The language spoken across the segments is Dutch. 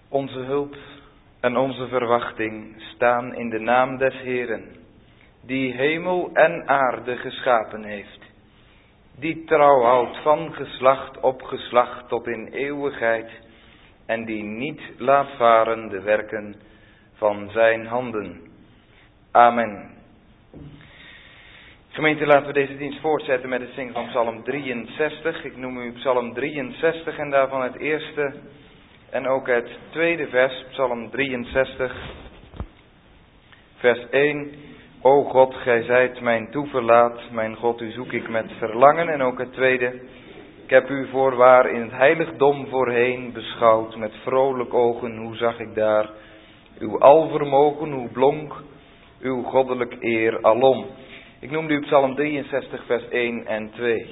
Onze hulp en onze verwachting staan in de naam des Heeren, die hemel en aarde geschapen heeft, die trouw houdt van geslacht op geslacht tot in eeuwigheid en die niet laat varen de werken van zijn handen. Amen. Gemeente, laten we deze dienst voortzetten met het zingen van Psalm 63. Ik noem u Psalm 63 en daarvan het eerste en ook het tweede vers, Psalm 63, vers 1. O God, gij zijt mijn toeverlaat, mijn God, u zoek ik met verlangen. En ook het tweede, ik heb u voorwaar in het heiligdom voorheen beschouwd, met vrolijk ogen, hoe zag ik daar uw alvermogen, hoe blonk uw goddelijk eer alom. Ik noemde u Psalm 63, vers 1 en 2.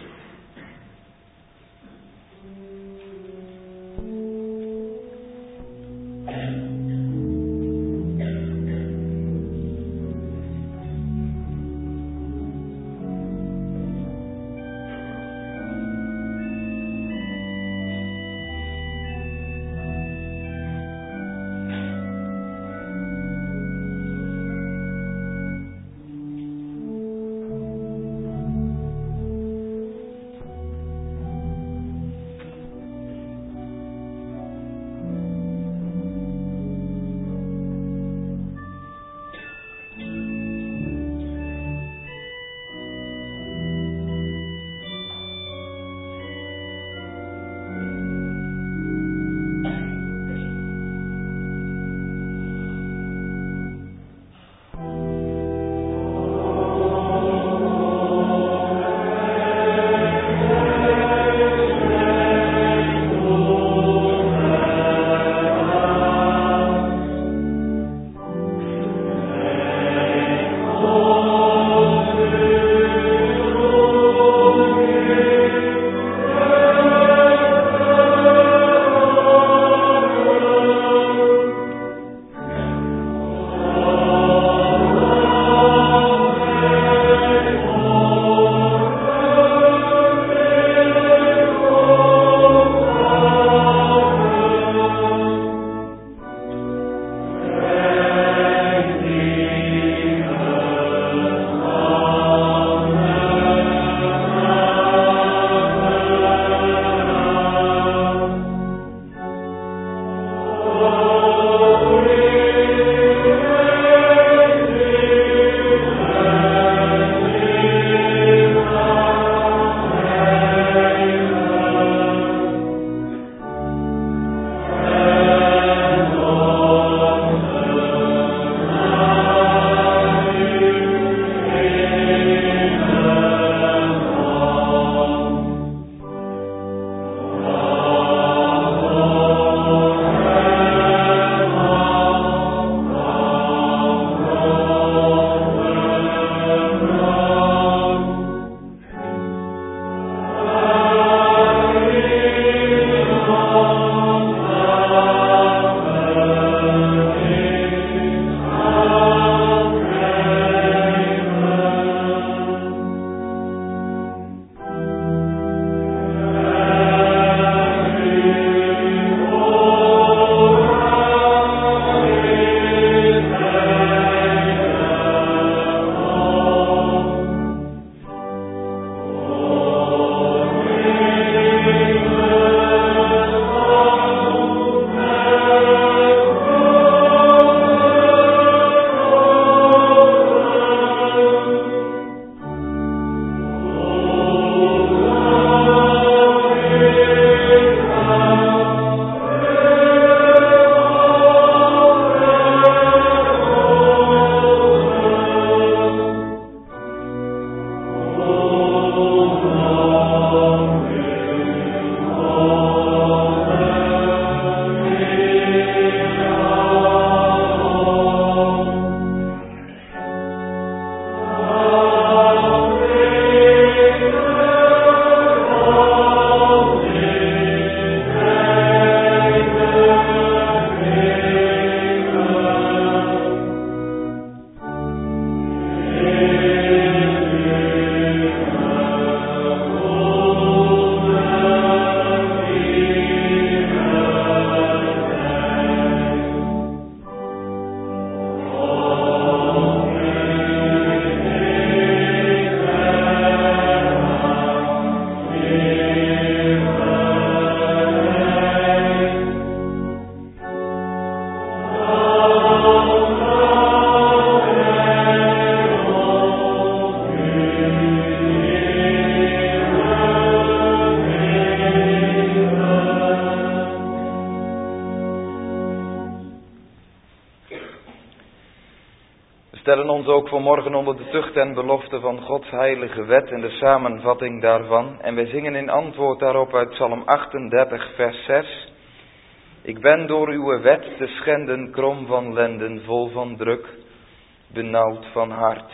stellen ons ook vanmorgen onder de tucht en belofte van Gods heilige wet en de samenvatting daarvan. En wij zingen in antwoord daarop uit Psalm 38 vers 6. Ik ben door uw wet te schenden, krom van lenden, vol van druk, benauwd van hart.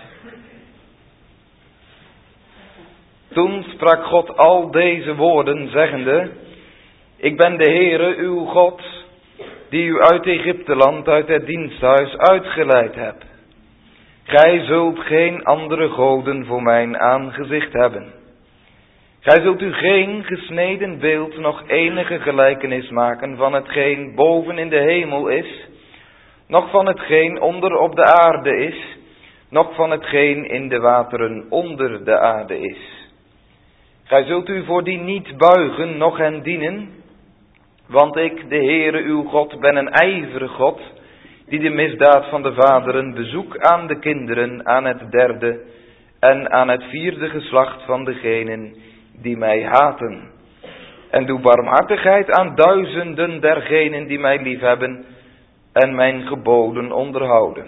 Toen sprak God al deze woorden, zeggende: Ik ben de Heere, uw God, die u uit Egypteland, uit het diensthuis uitgeleid hebt. Gij zult geen andere goden voor mijn aangezicht hebben. Gij zult u geen gesneden beeld, nog enige gelijkenis maken van hetgeen boven in de hemel is, noch van hetgeen onder op de aarde is, noch van hetgeen in de wateren onder de aarde is. Gij zult u voor die niet buigen, noch hen dienen, want ik, de Heere uw God, ben een ijverige God, die de misdaad van de vaderen bezoek aan de kinderen, aan het derde en aan het vierde geslacht van degenen die mij haten. En doe barmhartigheid aan duizenden dergenen die mij liefhebben en mijn geboden onderhouden.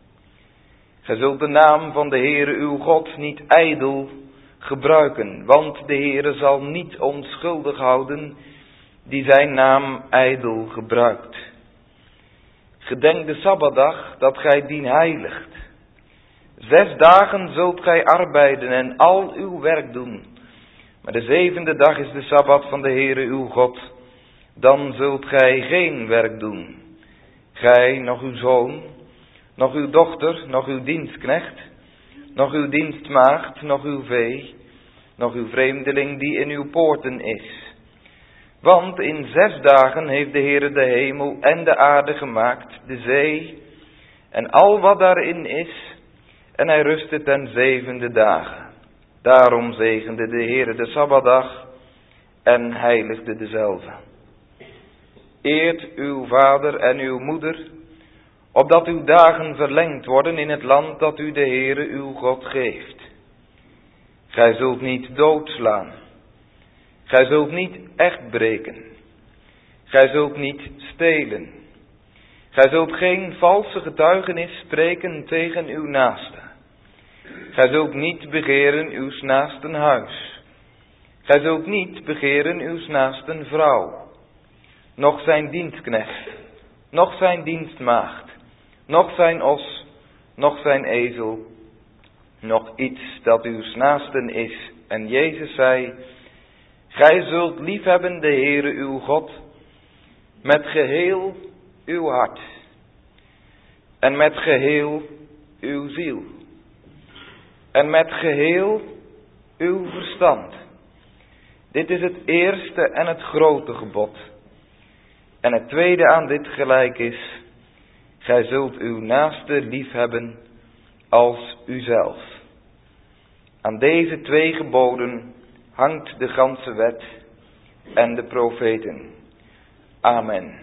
Gij zult de naam van de Heere uw God niet ijdel gebruiken, want de Heere zal niet onschuldig houden die zijn naam ijdel gebruikt. Gedenk de Sabbatdag dat gij dien heiligt. 6 dagen zult gij arbeiden en al uw werk doen. Maar de 7e dag is de Sabbat van de Heere uw God. Dan zult gij geen werk doen. Gij, nog uw zoon, nog uw dochter, nog uw dienstknecht, nog uw dienstmaagd, nog uw vee, nog uw vreemdeling die in uw poorten is. Want in 6 dagen heeft de Heere de hemel en de aarde gemaakt, de zee en al wat daarin is, en hij rustte ten 7e dagen. Daarom zegende de Heere de Sabbatdag en heiligde dezelve. Eert uw vader en uw moeder, opdat uw dagen verlengd worden in het land dat u de Heere uw God geeft. Gij zult niet doodslaan. Gij zult niet echt breken. Gij zult niet stelen. Gij zult geen valse getuigenis spreken tegen uw naaste. Gij zult niet begeren uws naasten huis. Gij zult niet begeren uws naasten vrouw. Noch zijn dienstknecht, noch zijn dienstmaagd, noch zijn os, noch zijn ezel, noch iets dat uws naasten is. En Jezus zei: Gij zult liefhebben de Heere uw God met geheel uw hart en met geheel uw ziel en met geheel uw verstand. Dit is het eerste en het grote gebod. En het tweede aan dit gelijk is: gij zult uw naaste liefhebben als uzelf. Aan deze 2 geboden hangt de ganse wet en de profeten. Amen.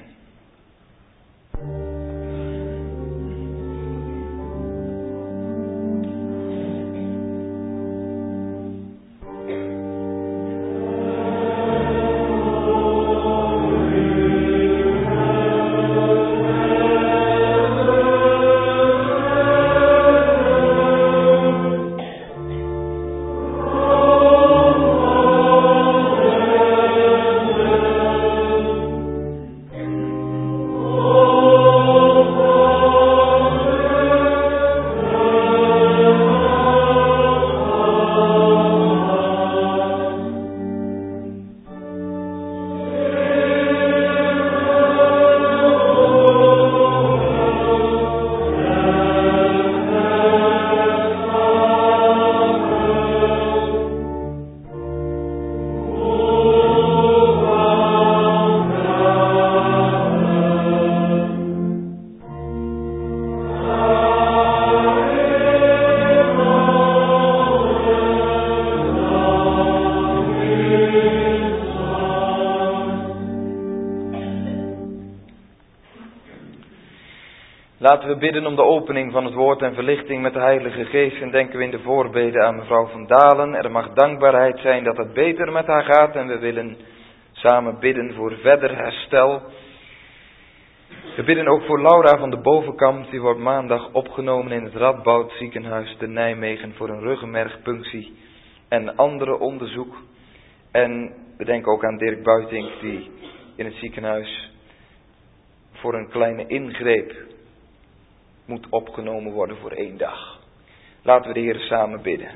Laten we bidden om de opening van het woord en verlichting met de Heilige Geest. En denken we in de voorbeden aan mevrouw Van Dalen. Er mag dankbaarheid zijn dat het beter met haar gaat. En we willen samen bidden voor verder herstel. We bidden ook voor Laura van de Bovenkamp. Die wordt maandag opgenomen in het Radboud ziekenhuis te Nijmegen voor een ruggenmergpunctie en andere onderzoek. En we denken ook aan Dirk Buitink die in het ziekenhuis voor een kleine ingreep moet opgenomen worden voor 1 dag. Laten we de Heer samen bidden.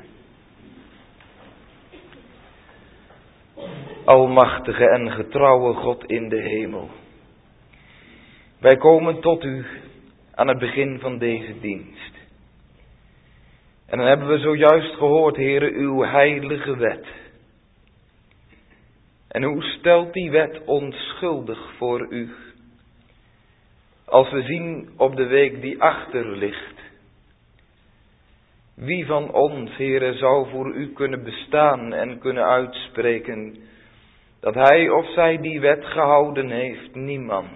Almachtige en getrouwe God in de hemel. Wij komen tot u aan het begin van deze dienst. En dan hebben we zojuist gehoord, Heere, uw heilige wet. En hoe stelt die wet onschuldig voor u? Als we zien op de week die achter ligt. Wie van ons, Heere, zou voor u kunnen bestaan en kunnen uitspreken dat hij of zij die wet gehouden heeft? Niemand.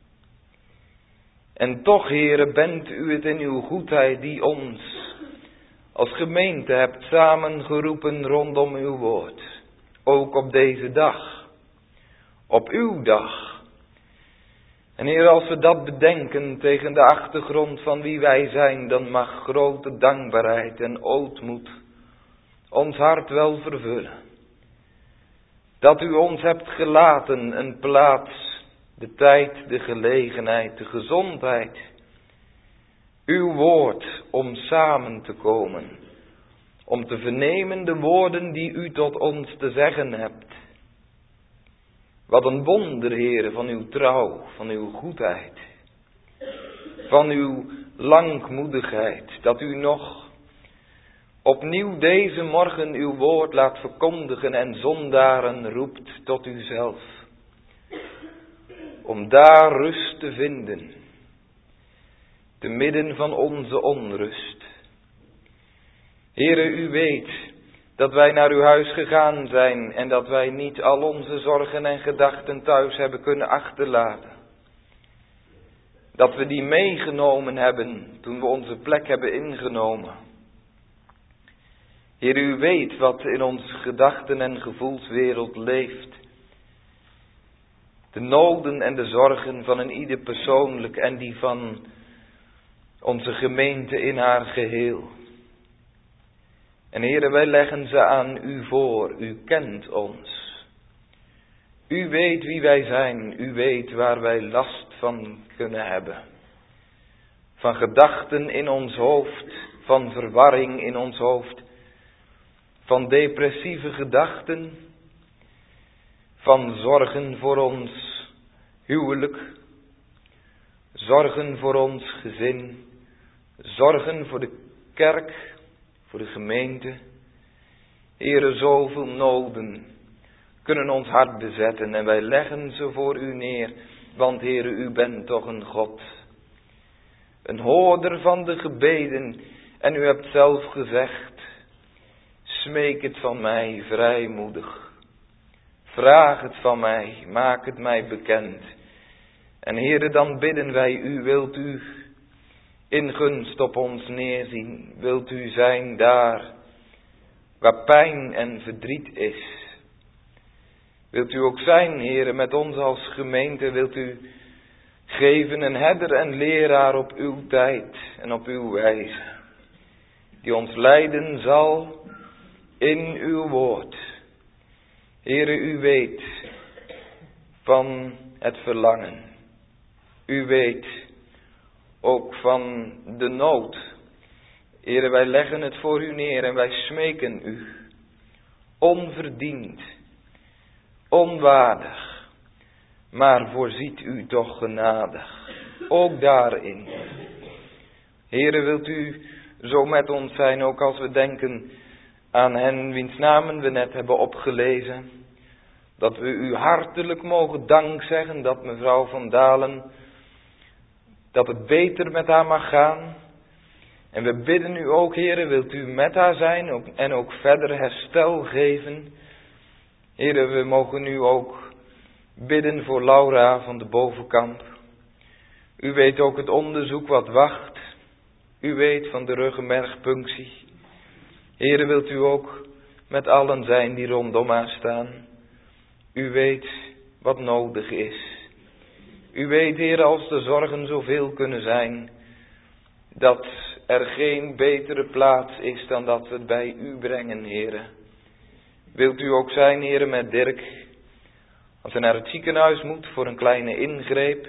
En toch, Heere, bent u het in uw goedheid die ons als gemeente hebt samengeroepen rondom uw woord. Ook op deze dag. Op uw dag. En Heer, als we dat bedenken tegen de achtergrond van wie wij zijn, dan mag grote dankbaarheid en ootmoed ons hart wel vervullen. Dat u ons hebt gelaten een plaats, de tijd, de gelegenheid, de gezondheid, uw woord om samen te komen, om te vernemen de woorden die u tot ons te zeggen hebt. Wat een wonder, Heere, van uw trouw, van uw goedheid, van uw langmoedigheid, dat u nog opnieuw deze morgen uw woord laat verkondigen en zondaren roept tot uzelf. Om daar rust te vinden, te midden van onze onrust. Heere, u weet dat wij naar uw huis gegaan zijn en dat wij niet al onze zorgen en gedachten thuis hebben kunnen achterlaten. Dat we die meegenomen hebben toen we onze plek hebben ingenomen. Heer, u weet wat in onze gedachten- en gevoelswereld leeft. De noden en de zorgen van een ieder persoonlijk en die van onze gemeente in haar geheel. En Heere, wij leggen ze aan u voor. U kent ons. U weet wie wij zijn. U weet waar wij last van kunnen hebben. Van gedachten in ons hoofd. Van verwarring in ons hoofd. Van depressieve gedachten. Van zorgen voor ons huwelijk. Zorgen voor ons gezin. Zorgen voor de kerk. Voor de gemeente. Heere, zoveel noden kunnen ons hart bezetten en wij leggen ze voor u neer. Want Heere, u bent toch een God. Een hoorder van de gebeden. En u hebt zelf gezegd, smeek het van mij vrijmoedig. Vraag het van mij, maak het mij bekend. En Heere, dan bidden wij u, wilt u in gunst op ons neerzien, wilt u zijn daar waar pijn en verdriet is. Wilt u ook zijn, Heere, met ons als gemeente, wilt u geven een herder en leraar op uw tijd en op uw wijze, die ons leiden zal in uw woord. Heere, u weet van het verlangen. U weet ook van de nood. Heere, wij leggen het voor u neer en wij smeken u. Onverdiend, onwaardig, maar voorziet u toch genadig. Ook daarin. Heere, wilt u zo met ons zijn, ook als we denken aan hen wiens namen we net hebben opgelezen. Dat we u hartelijk mogen dank zeggen dat mevrouw Van Dalen, dat het beter met haar mag gaan. En we bidden u ook, Heere, wilt u met haar zijn en ook verder herstel geven. Heere, we mogen u ook bidden voor Laura van de Bovenkamp. U weet ook het onderzoek wat wacht. U weet van de ruggenmergpunctie. Heere, wilt u ook met allen zijn die rondom haar staan. U weet wat nodig is. U weet, Heer, als de zorgen zoveel kunnen zijn, dat er geen betere plaats is dan dat we het bij u brengen, Heer. Wilt u ook zijn, Heer, met Dirk, als hij naar het ziekenhuis moet voor een kleine ingreep.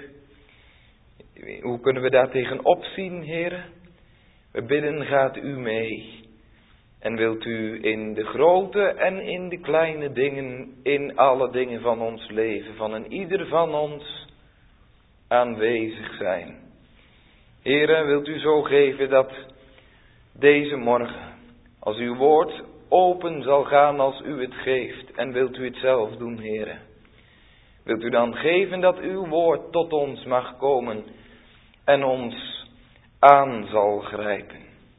Hoe kunnen we daar tegen opzien, Heer? We bidden, gaat u mee. En wilt u in de grote en in de kleine dingen, in alle dingen van ons leven, van een ieder van ons aanwezig zijn. Heere, wilt u zo geven dat deze morgen, als uw woord open zal gaan als u het geeft, en wilt u het zelf doen, Heere. Wilt u dan geven dat uw woord tot ons mag komen en ons aan zal grijpen.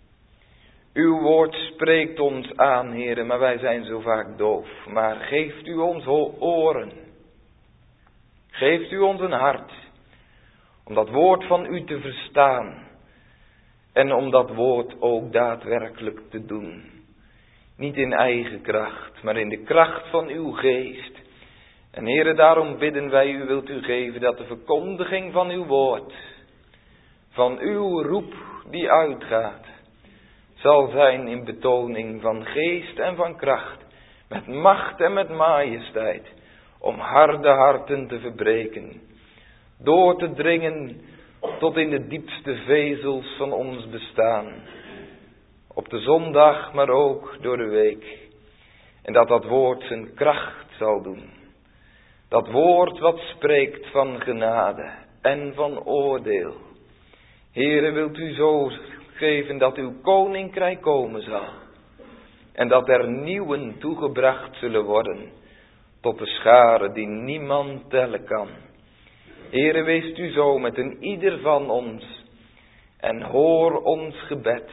Uw woord spreekt ons aan, Heere, maar wij zijn zo vaak doof. Maar geeft u ons oren. Geeft u ons een hart. Om dat woord van u te verstaan. En om dat woord ook daadwerkelijk te doen. Niet in eigen kracht, maar in de kracht van uw geest. En Heere, daarom bidden wij u, wilt u geven dat de verkondiging van uw woord, van uw roep die uitgaat, zal zijn in betoning van geest en van kracht, met macht en met majesteit, om harde harten te verbreken, door te dringen tot in de diepste vezels van ons bestaan, op de zondag, maar ook door de week, en dat dat woord zijn kracht zal doen, dat woord wat spreekt van genade en van oordeel. Heere, wilt u zo geven dat uw koninkrijk komen zal. En dat er nieuwen toegebracht zullen worden. Tot de schare die niemand tellen kan. Heere, weest u zo met een ieder van ons. En hoor ons gebed.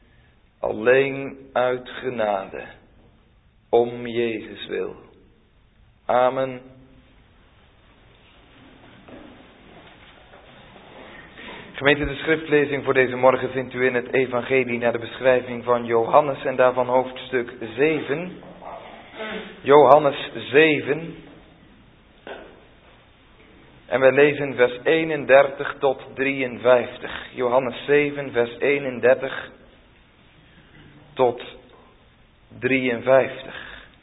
Alleen uit genade. Om Jezus wil. Amen. Gemeente, de schriftlezing voor deze morgen vindt u in het evangelie naar de beschrijving van Johannes en daarvan hoofdstuk 7. Johannes 7. En wij lezen vers 31 tot 53. Johannes 7, vers 31 tot 53.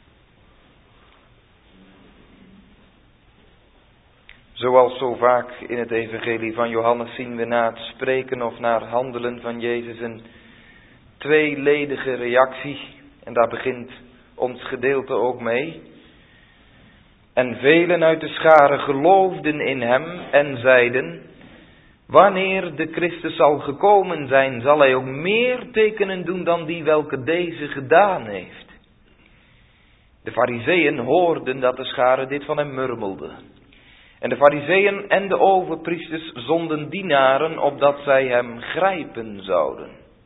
Zoals zo vaak in het evangelie van Johannes zien we na het spreken of na het handelen van Jezus een tweeledige reactie. En daar begint ons gedeelte ook mee. En velen uit de schare geloofden in hem en zeiden: wanneer de Christus zal gekomen zijn, zal hij ook meer tekenen doen dan die welke deze gedaan heeft. De Farizeeën hoorden dat de schare dit van hem murmelde. En de Farizeeën en de overpriesters zonden dienaren opdat zij hem grijpen zouden.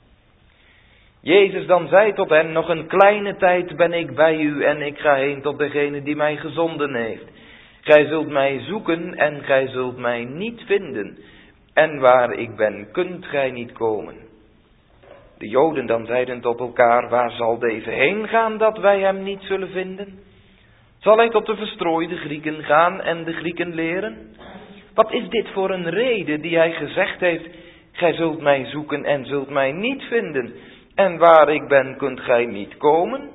Jezus dan zei tot hen: nog een kleine tijd ben ik bij u en ik ga heen tot degene die mij gezonden heeft. Gij zult mij zoeken en gij zult mij niet vinden. En waar ik ben, kunt gij niet komen. De Joden dan zeiden tot elkaar: waar zal deze heen gaan dat wij hem niet zullen vinden? Zal hij tot de verstrooide Grieken gaan en de Grieken leren? Wat is dit voor een reden die hij gezegd heeft: gij zult mij zoeken en zult mij niet vinden. En waar ik ben, kunt gij niet komen?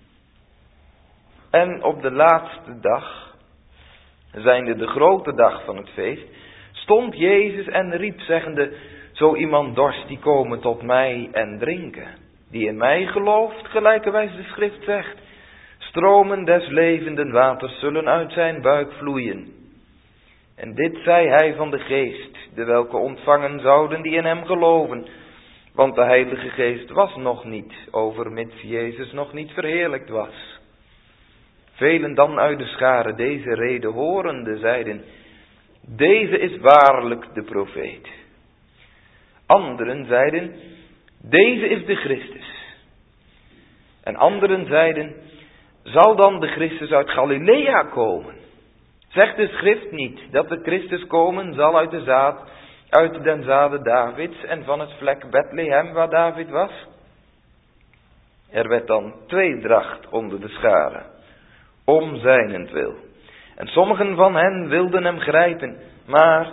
En op de laatste dag, zijnde de grote dag van het feest, stond Jezus en riep zeggende: zo iemand dorst, die komen tot mij en drinken. Die in mij gelooft, gelijkerwijs de schrift zegt: stromen des levenden waters zullen uit zijn buik vloeien. En dit zei hij van de geest, de welke ontvangen zouden die in hem geloven. Want de Heilige Geest was nog niet, overmits Jezus nog niet verheerlijkt was. Velen dan uit de schare deze rede horende zeiden: deze is waarlijk de profeet. Anderen zeiden: deze is de Christus. En anderen zeiden: zal dan de Christus uit Galilea komen? Zegt de schrift niet dat de Christus komen zal uit den zade Davids en van het vlek Bethlehem waar David was? Er werd dan tweedracht onder de schare, om zijnentwil. En sommigen van hen wilden hem grijpen, maar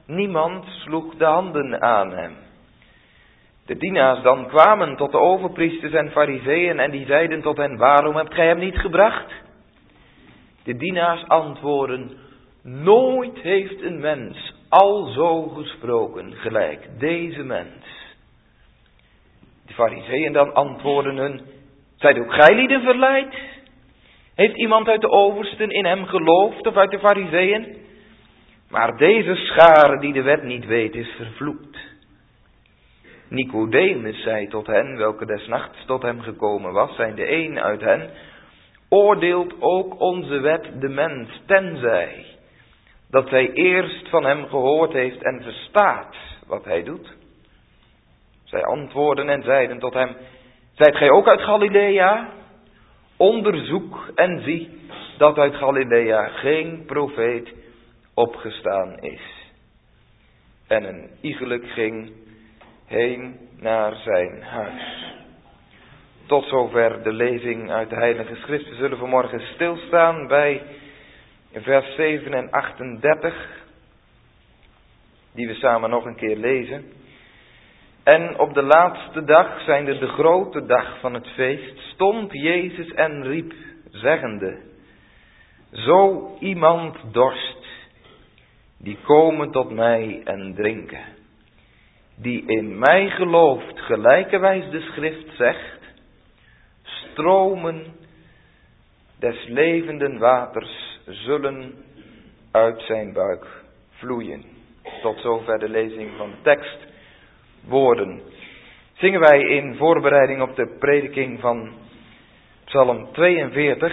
Niemand sloeg de handen aan hem. De dienaars dan kwamen tot de overpriesters en farizeeën en die zeiden tot hen: waarom hebt gij hem niet gebracht? De dienaars antwoorden: nooit heeft een mens al zo gesproken gelijk deze mens. De farizeeën dan antwoorden hun: zijt ook gij lieden verleid? Heeft iemand uit de oversten in hem geloofd of uit de farizeeën? Maar deze schare die de wet niet weet is vervloekt. Nicodemus zei tot hen, welke des nachts tot hem gekomen was, zijnde een uit hen: oordeelt ook onze wet de mens, tenzij dat zij eerst van hem gehoord heeft en verstaat wat hij doet? Zij antwoordden en zeiden tot hem: zijt gij ook uit Galilea? Onderzoek en zie dat uit Galilea geen profeet opgestaan is. En een iegelijk ging heen naar zijn huis. Tot zover de lezing uit de Heilige Schrift. We zullen vanmorgen stilstaan bij vers 7 en 38, die we samen nog een keer lezen. En op de laatste dag, zijnde de grote dag van het feest, stond Jezus en riep, zeggende: zo iemand dorst, die komen tot mij en drinken. Die in mij gelooft, gelijkerwijs de schrift zegt, stromen des levenden waters zullen uit zijn buik vloeien. Tot zover de lezing van de tekstwoorden. Zingen wij in voorbereiding op de prediking van Psalm 42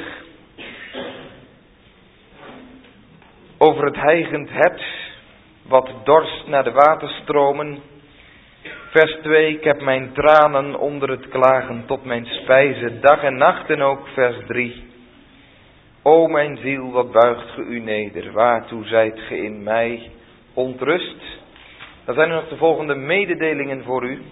over het hijgend het wat dorst naar de waterstromen. Vers 2, ik heb mijn tranen onder het klagen tot mijn spijze, dag en nacht. En ook vers 3, o mijn ziel, wat buigt ge u neder, waartoe zijt ge in mij ontrust? Dan zijn er nog de volgende mededelingen voor u.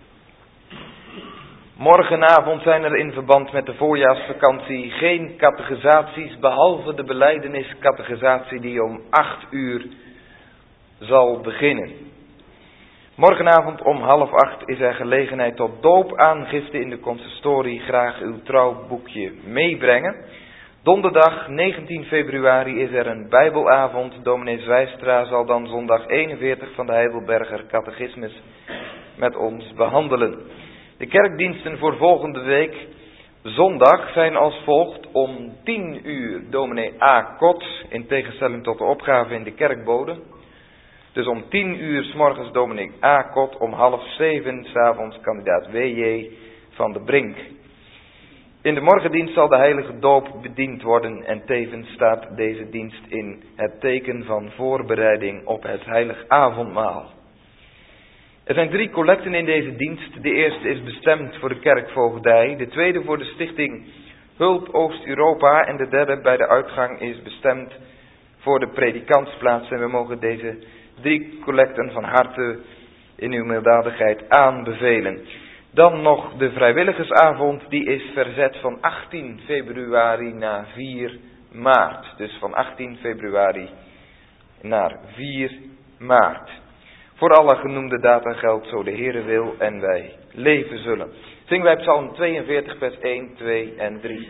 Morgenavond zijn er in verband met de voorjaarsvakantie geen catechisaties, behalve de belijdeniscatechisatie die om 8 uur zal beginnen. Morgenavond om 7:30 is er gelegenheid tot doopaangifte in de consistorie. Graag uw trouwboekje meebrengen. Donderdag 19 februari is er een bijbelavond. Dominee Zwijstra zal dan zondag 41 van de Heidelberger Catechismus met ons behandelen. De kerkdiensten voor volgende week zondag zijn als volgt: om 10 uur dominee A. Kot, in tegenstelling tot de opgave in de kerkbode. Dus om 10 uur 's morgens dominee A. Kot, om 6:30 's avonds kandidaat W.J. van de Brink. In de morgendienst zal de heilige doop bediend worden en tevens staat deze dienst in het teken van voorbereiding op het heilig avondmaal. Er zijn 3 collecten in deze dienst. De eerste is bestemd voor de kerkvoogdij, de tweede voor de stichting Hulp Oost-Europa en de derde bij de uitgang is bestemd voor de predikantsplaats. En we mogen deze 3 collecten van harte in uw milddadigheid aanbevelen. Dan nog de vrijwilligersavond, die is verzet van 18 februari naar 4 maart. Dus van 18 februari naar 4 maart. Voor alle genoemde data geldt zo de Heere wil en wij leven zullen. Zingen wij Psalm 42 vers 1, 2 en 3.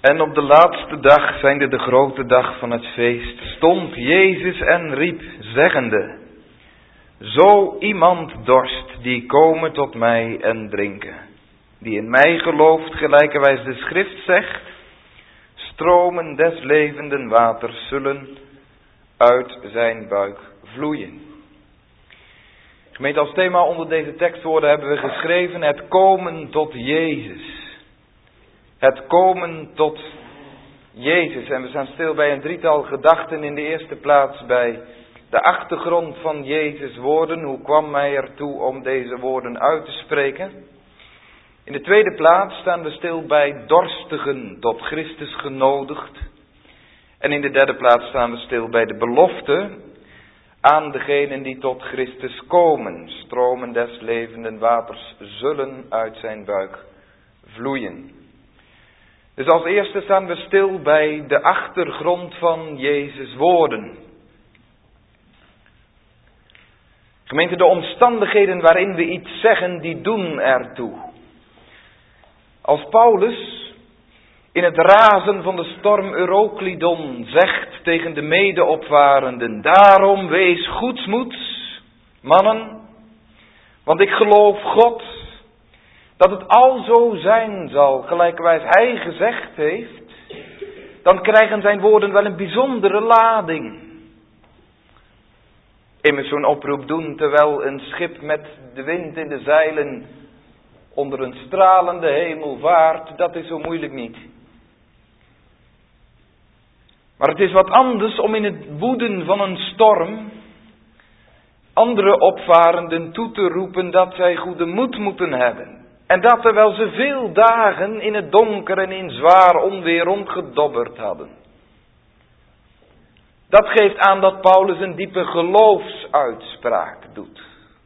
En op de laatste dag, zijnde de grote dag van het feest, stond Jezus en riep, zeggende: Zo iemand dorst, die komen tot mij en drinken. Die in mij gelooft, gelijkerwijs de schrift zegt, stromen des levenden waters zullen uit zijn buik vloeien. Gemeente, als thema onder deze tekstwoorden hebben we geschreven het komen tot Jezus. Het komen tot Jezus. En we staan stil bij een drietal gedachten. In de eerste plaats bij de achtergrond van Jezus' woorden. Hoe kwam hij ertoe om deze woorden uit te spreken? In de tweede plaats staan we stil bij dorstigen tot Christus genodigd. En in de derde plaats staan we stil bij de belofte aan degenen die tot Christus komen. Stromen des levenden waters zullen uit zijn buik vloeien. Dus als eerste staan we stil bij de achtergrond van Jezus' woorden. Gemeente, de omstandigheden waarin we iets zeggen, die doen ertoe. Als Paulus in het razen van de storm Euroclydon zegt tegen de medeopvarenden: Daarom wees goedsmoeds, mannen, want ik geloof God dat het al zo zijn zal, gelijkerwijs hij gezegd heeft, dan krijgen zijn woorden wel een bijzondere lading. Immers zo'n oproep doen terwijl een schip met de wind in de zeilen onder een stralende hemel vaart, dat is zo moeilijk niet. Maar het is wat anders om in het woeden van een storm andere opvarenden toe te roepen dat zij goede moed moeten hebben. En dat terwijl ze veel dagen in het donker en in zwaar onweer rondgedobberd hadden. Dat geeft aan dat Paulus een diepe geloofsuitspraak doet.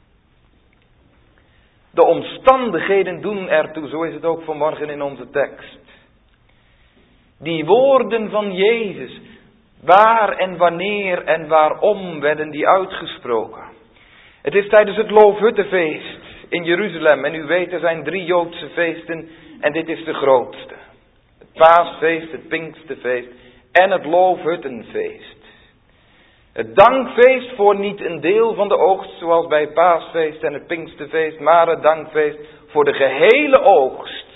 De omstandigheden doen ertoe, zo is het ook vanmorgen in onze tekst. Die woorden van Jezus, waar en wanneer en waarom werden die uitgesproken? Het is tijdens het Loofhuttenfeest in Jeruzalem. En u weet, er zijn 3 Joodse feesten en dit is de grootste. Het Paasfeest, het Pinksterfeest en het Loofhuttenfeest. Het dankfeest voor niet een deel van de oogst, zoals bij het Paasfeest en het Pinksterfeest, maar het dankfeest voor de gehele oogst.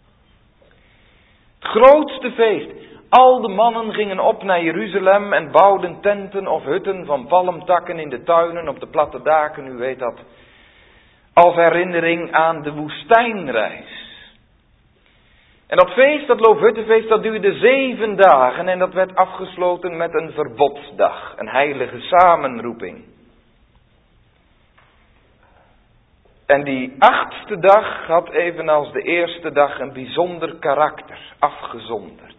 Het grootste feest. Al de mannen gingen op naar Jeruzalem en bouwden tenten of hutten van palmtakken in de tuinen op de platte daken, u weet dat. Als herinnering aan de woestijnreis. En dat feest, dat Loofhuttenfeest, dat duurde 7 dagen en dat werd afgesloten met een verbodsdag, een heilige samenroeping. En die 8e dag had evenals de eerste dag een bijzonder karakter, afgezonderd.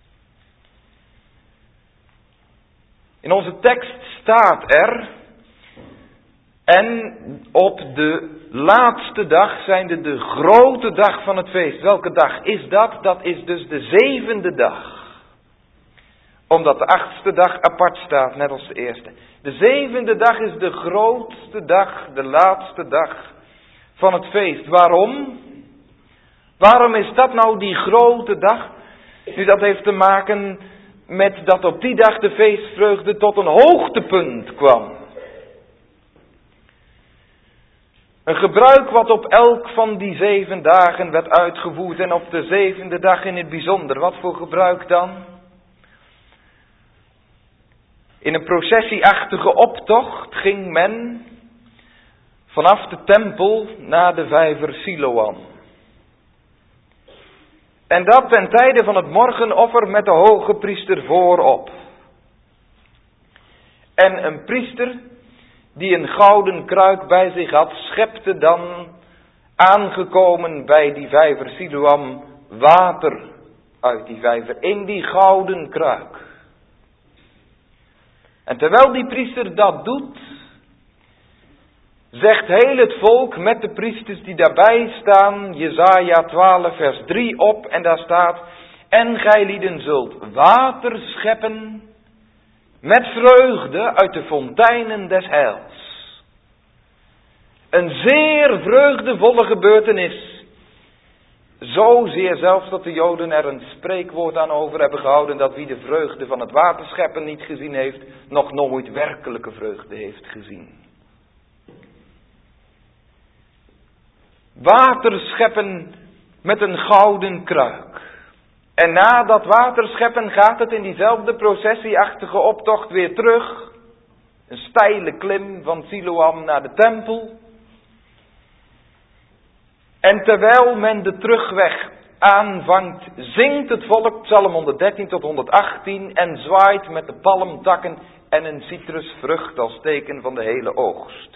In onze tekst staat er: en op de laatste dag, zijnde de grote dag van het feest. Welke dag is dat? Dat is dus de 7e dag. Omdat de 8e dag apart staat, net als de eerste. De 7e dag is de grootste dag, de laatste dag van het feest. Waarom? Waarom is dat nou die grote dag? Nu, dat heeft te maken met dat op die dag de feestvreugde tot een hoogtepunt kwam. Een gebruik wat op elk van die 7 dagen werd uitgevoerd en op de 7e dag in het bijzonder. Wat voor gebruik dan? In een processieachtige optocht ging men vanaf de tempel naar de vijver Siloam. En dat ten tijde van het morgenoffer met de hoge priester voorop. En een priester die een gouden kruik bij zich had, schepte dan, aangekomen bij die vijver Siloam, water uit die vijver in die gouden kruik. En terwijl die priester dat doet, zegt heel het volk met de priesters die daarbij staan, Jesaja 12 vers 3 op, en daar staat: en gij lieden zult water scheppen met vreugde uit de fonteinen des heils. Een zeer vreugdevolle gebeurtenis. Zozeer zelfs dat de Joden er een spreekwoord aan over hebben gehouden dat wie de vreugde van het waterscheppen niet gezien heeft, nog nooit werkelijke vreugde heeft gezien. Waterscheppen met een gouden kruik. En na dat waterscheppen gaat het in diezelfde processieachtige optocht weer terug. Een steile klim van Siloam naar de tempel. En terwijl men de terugweg aanvangt, zingt het volk Psalm 113 tot 118 en zwaait met de palmtakken en een citrusvrucht als teken van de hele oogst.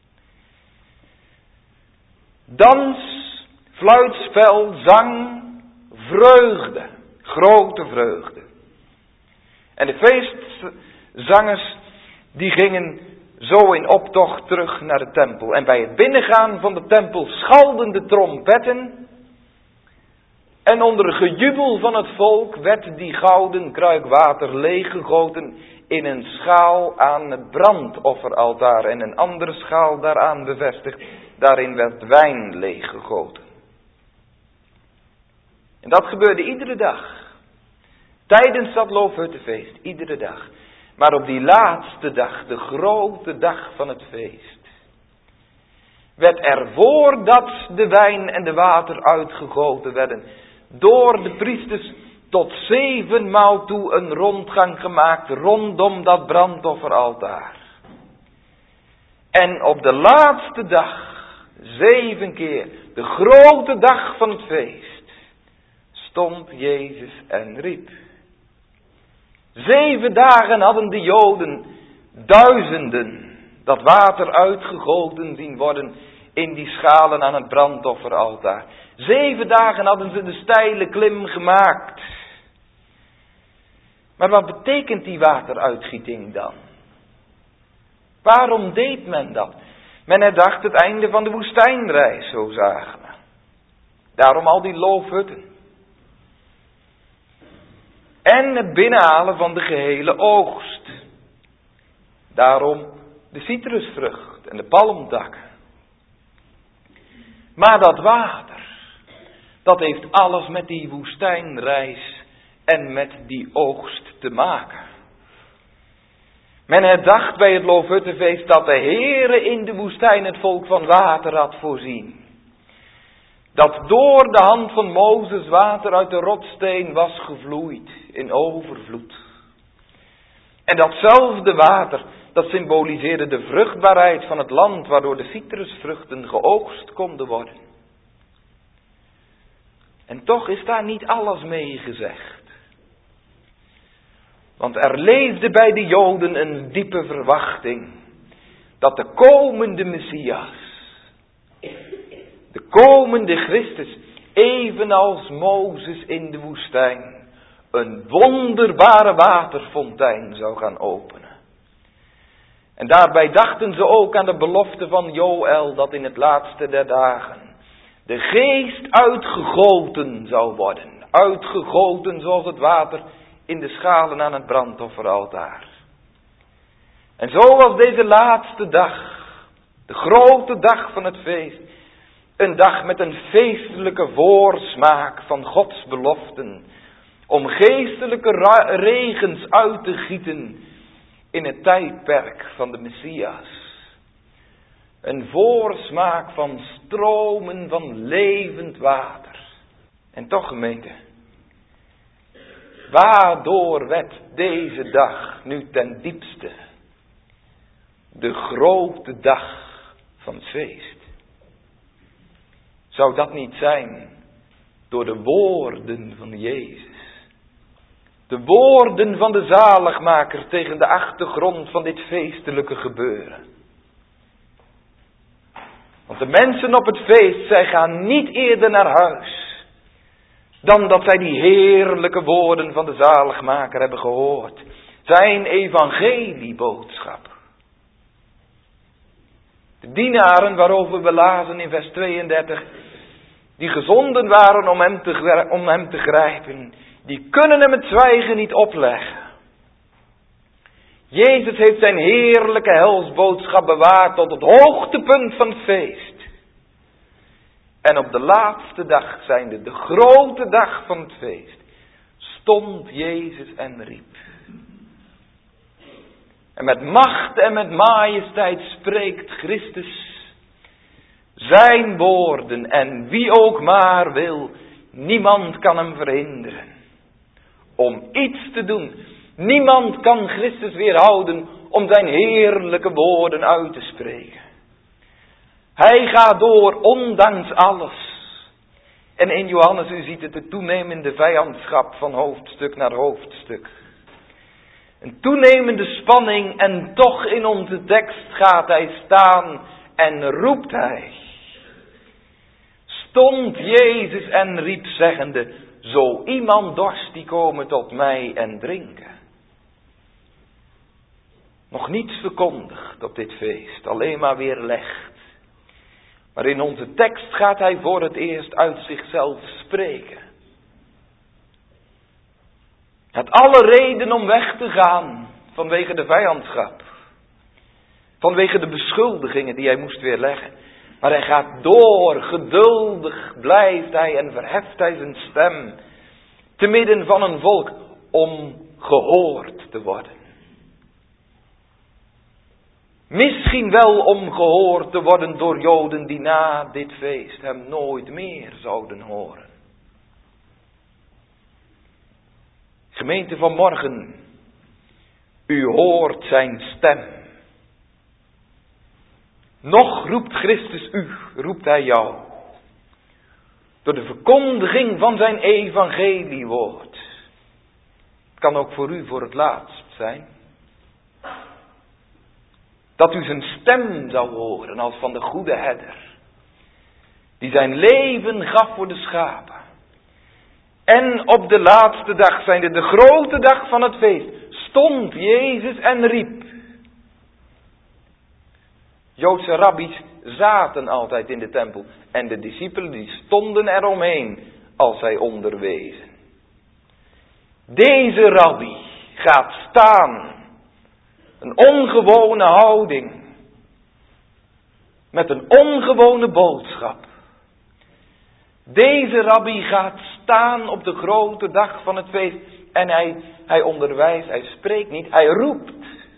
Dans, fluitspel, zang, vreugde, grote vreugde. En de feestzangers die gingen zo in optocht terug naar de tempel. En bij het binnengaan van de tempel schalden de trompetten. En onder gejubel van het volk werd die gouden kruik water leeggegoten in een schaal aan het brandofferaltaar. En een andere schaal daaraan bevestigd. Daarin werd wijn leeggegoten. En dat gebeurde iedere dag. Tijdens dat loofhuttenfeest, iedere dag. Maar op die laatste dag, de grote dag van het feest, werd er voordat de wijn en de water uitgegoten werden, door de priesters tot 7 maal toe een rondgang gemaakt rondom dat brandofferaltaar. En op de laatste dag, 7 keer, de grote dag van het feest, stond Jezus en riep. 7 dagen hadden de Joden duizenden dat water uitgegoten zien worden in die schalen aan het brandofferaltaar. 7 dagen hadden ze de steile klim gemaakt. Maar wat betekent die wateruitgieting dan? Waarom deed men dat? Men herdacht het einde van de woestijnreis, zo zagen we. Daarom al die loofhutten. En het binnenhalen van de gehele oogst. Daarom de citrusvrucht en de palmtakken. Maar dat water, dat heeft alles met die woestijnreis en met die oogst te maken. Men herdacht bij het loofhuttenfeest dat de Heere in de woestijn het volk van water had voorzien. Dat door de hand van Mozes water uit de rotssteen was gevloeid in overvloed. En datzelfde water, dat symboliseerde de vruchtbaarheid van het land waardoor de citrusvruchten geoogst konden worden. En toch is daar niet alles mee gezegd. Want er leefde bij de Joden een diepe verwachting dat de komende Messias, de komende Christus, evenals Mozes in de woestijn, een wonderbare waterfontein zou gaan openen. En daarbij dachten ze ook aan de belofte van Joël dat in het laatste der dagen de geest uitgegoten zou worden. Uitgegoten zoals het water in de schalen aan het brandofferaltaar. En zo was deze laatste dag, de grote dag van het feest, een dag met een feestelijke voorsmaak van Gods beloften, om geestelijke regens uit te gieten in het tijdperk van de Messias. Een voorsmaak van stromen van levend water. En toch, gemeente, waardoor werd deze dag nu ten diepste de grote dag van het feest? Zou dat niet zijn door de woorden van Jezus? De woorden van de zaligmaker tegen de achtergrond van dit feestelijke gebeuren. Want de mensen op het feest, zij gaan niet eerder naar huis dan dat zij die heerlijke woorden van de zaligmaker hebben gehoord. Zijn evangelieboodschap. De dienaren waarover we lazen in vers 32, die gezonden waren om hem te grijpen, die kunnen hem het zwijgen niet opleggen. Jezus heeft zijn heerlijke helsboodschap bewaard tot het hoogtepunt van het feest. En op de laatste dag, zijnde de grote dag van het feest, stond Jezus en riep. En met macht en met majesteit spreekt Christus zijn woorden. En wie ook maar wil, niemand kan hem verhinderen om iets te doen. Niemand kan Christus weerhouden om zijn heerlijke woorden uit te spreken. Hij gaat door, ondanks alles. En in Johannes, u ziet het, de toenemende vijandschap van hoofdstuk naar hoofdstuk. Een toenemende spanning en toch in onze tekst gaat hij staan en roept hij. Stond Jezus en riep zeggende, zo iemand dorst die komen tot mij en drinken. Nog niets verkondigd op dit feest, alleen maar weer legt. Maar in onze tekst gaat hij voor het eerst uit zichzelf spreken. Hij had alle reden om weg te gaan vanwege de vijandschap. Vanwege de beschuldigingen die hij moest weerleggen. Maar hij gaat door, geduldig blijft hij en verheft hij zijn stem. Te midden van een volk om gehoord te worden. Misschien wel om gehoord te worden door Joden die na dit feest hem nooit meer zouden horen. Gemeente van morgen, u hoort zijn stem. Nog roept Christus u, roept hij jou. Door de verkondiging van zijn evangeliewoord. Het kan ook voor u voor het laatst zijn. Dat u zijn stem zou horen als van de goede herder. Die zijn leven gaf voor de schapen. En op de laatste dag, zijnde de grote dag van het feest, stond Jezus en riep. Joodse rabbies zaten altijd in de tempel. En de discipelen die stonden eromheen als hij onderwezen. Deze rabbi gaat staan. Een ongewone houding. Met een ongewone boodschap. Deze rabbi gaat staan op de grote dag van het feest. En hij onderwijst, hij spreekt niet, hij roept.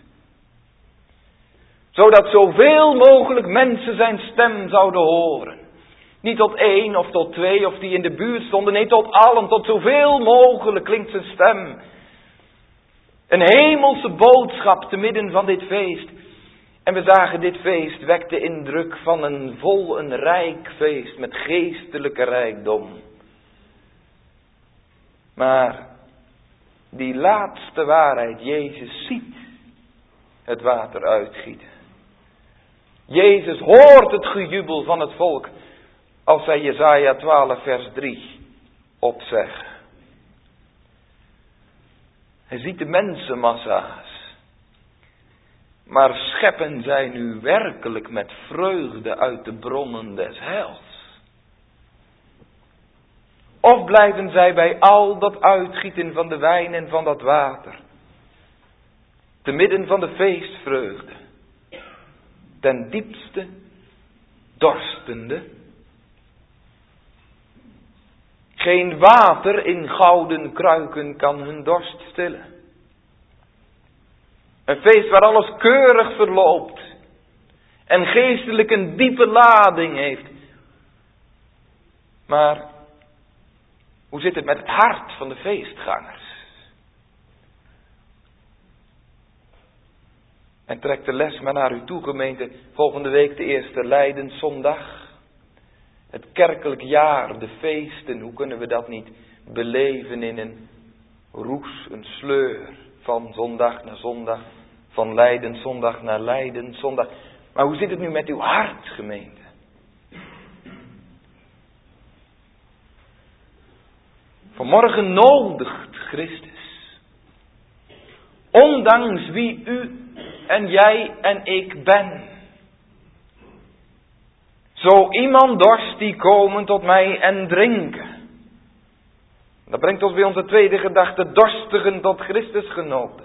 Zodat zoveel mogelijk mensen zijn stem zouden horen. Niet tot 1 of tot 2 of die in de buurt stonden. Nee, tot allen, tot zoveel mogelijk klinkt zijn stem. Een hemelse boodschap te midden van dit feest. En we zagen dit feest wekt de indruk van een rijk feest met geestelijke rijkdom. Maar die laatste waarheid, Jezus ziet het water uitgieten. Jezus hoort het gejubel van het volk als zij Jesaja 12 vers 3 opzegt. Hij ziet de mensenmassa's. Maar scheppen zij nu werkelijk met vreugde uit de bronnen des heils? Of blijven zij bij al dat uitgieten van de wijn en van dat water, te midden van de feestvreugde, ten diepste dorstende? Geen water in gouden kruiken kan hun dorst stillen. Een feest waar alles keurig verloopt en geestelijk een diepe lading heeft. Maar hoe zit het met het hart van de feestgangers? En trek de les maar naar u toe, gemeente. Volgende week de eerste Lijdenszondag. Het kerkelijk jaar, de feesten. Hoe kunnen we dat niet beleven in een roes, een sleur. Van zondag naar zondag. Van Lijdenszondag naar Lijdenszondag. Maar hoe zit het nu met uw hart, gemeente? Vanmorgen nodigt Christus. Ondanks wie u en jij en ik ben. Zo iemand dorst die komen tot mij en drinken. Dat brengt ons bij onze tweede gedachte, dorstigen tot Christus genodigd.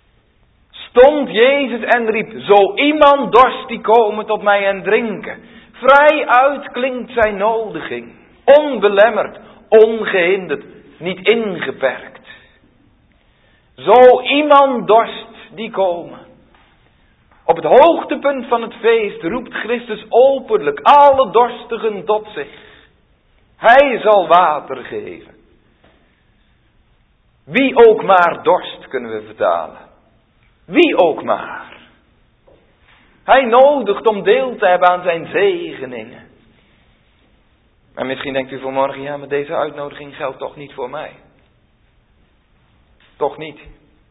Stond Jezus en riep, zo iemand dorst die komen tot mij en drinken. Vrij uit klinkt zijn nodiging. Onbelemmerd, ongehinderd, niet ingeperkt. Zo iemand dorst die komen. Op het hoogtepunt van het feest roept Christus openlijk alle dorstigen tot zich. Hij zal water geven. Wie ook maar dorst, kunnen we vertalen. Wie ook maar. Hij nodigt om deel te hebben aan zijn zegeningen. Maar misschien denkt u vanmorgen, ja, maar deze uitnodiging geldt toch niet voor mij. Toch niet.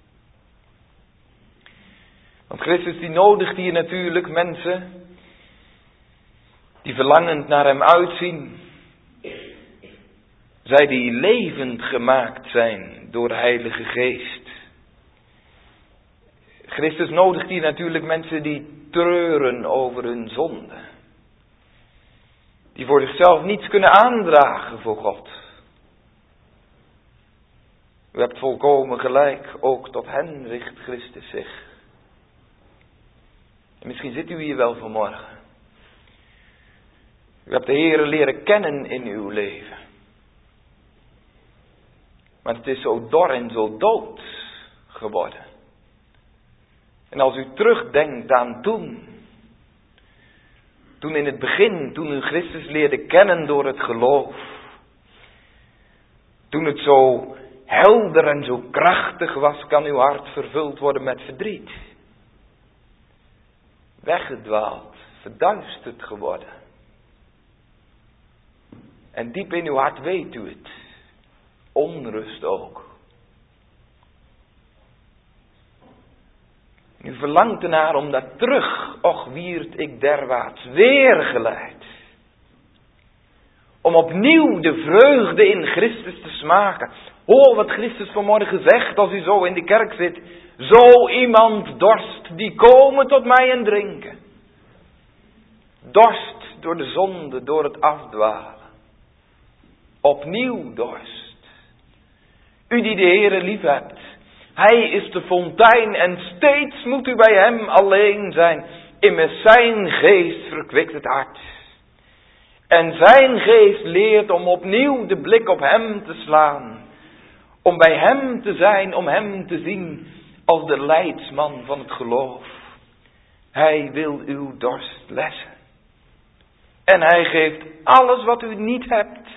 Want Christus die nodigt hier natuurlijk mensen die verlangend naar hem uitzien. Zij die levend gemaakt zijn door de Heilige Geest. Christus nodigt hier natuurlijk mensen die treuren over hun zonde. Die voor zichzelf niets kunnen aandragen voor God. U hebt volkomen gelijk, ook tot hen richt Christus zich. En misschien zit u hier wel vanmorgen. U hebt de Heere leren kennen in uw leven. Maar het is zo dor en zo dood geworden. En als u terugdenkt aan toen in het begin, toen u Christus leerde kennen door het geloof. Toen het zo helder en zo krachtig was, kan uw hart vervuld worden met verdriet. Weggedwaald, verduisterd geworden. En diep in uw hart weet u het. Onrust ook. U verlangt ernaar om daar terug, och wierd ik derwaarts, weer geleid. Om opnieuw de vreugde in Christus te smaken. Hoor wat Christus vanmorgen zegt als u zo in de kerk zit. Zo iemand dorst, die komen tot mij en drinken. Dorst door de zonde, door het afdwalen. Opnieuw dorst. U die de Heere lief hebt. Hij is de fontein en steeds moet u bij hem alleen zijn. Immers zijn geest verkwikt het hart. En zijn geest leert om opnieuw de blik op hem te slaan. Om bij hem te zijn, om hem te zien als de leidsman van het geloof. Hij wil uw dorst lessen. En hij geeft alles wat u niet hebt.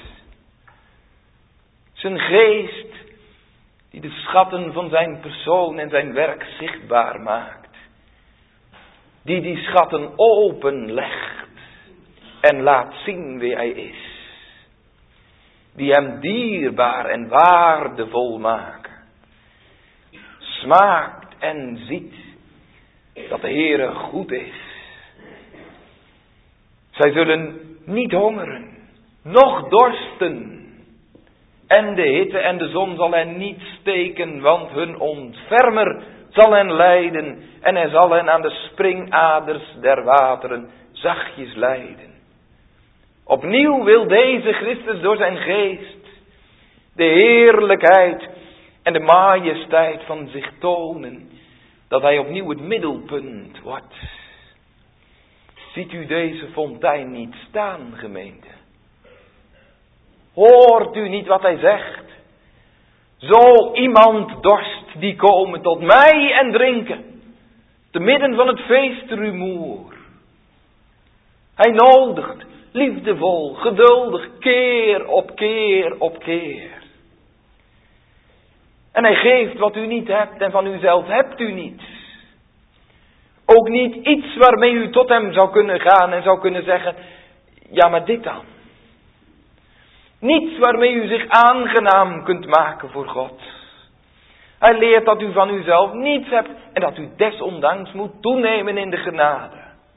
Zijn geest die de schatten van zijn persoon en zijn werk zichtbaar maakt. Die schatten openlegt en laat zien wie hij is. Die hem dierbaar en waardevol maken. Smaakt en ziet dat de Heere goed is. Zij zullen niet hongeren, noch dorsten. En de hitte en de zon zal hen niet steken, want hun ontfermer zal hen leiden. En hij zal hen aan de springaders der wateren zachtjes leiden. Opnieuw wil deze Christus door zijn geest de heerlijkheid en de majesteit van zich tonen. Dat hij opnieuw het middelpunt wordt. Ziet u deze fontein niet staan, gemeente? Hoort u niet wat hij zegt? Zo iemand dorst die komen tot mij en drinken. Te midden van het feestrumoer. Hij nodigt, liefdevol, geduldig, keer op keer op keer. En hij geeft wat u niet hebt en van uzelf hebt u niets. Ook niet iets waarmee u tot hem zou kunnen gaan en zou kunnen zeggen, ja maar dit dan. Niets waarmee u zich aangenaam kunt maken voor God. Hij leert dat u van uzelf niets hebt en dat u desondanks moet toenemen in de genade.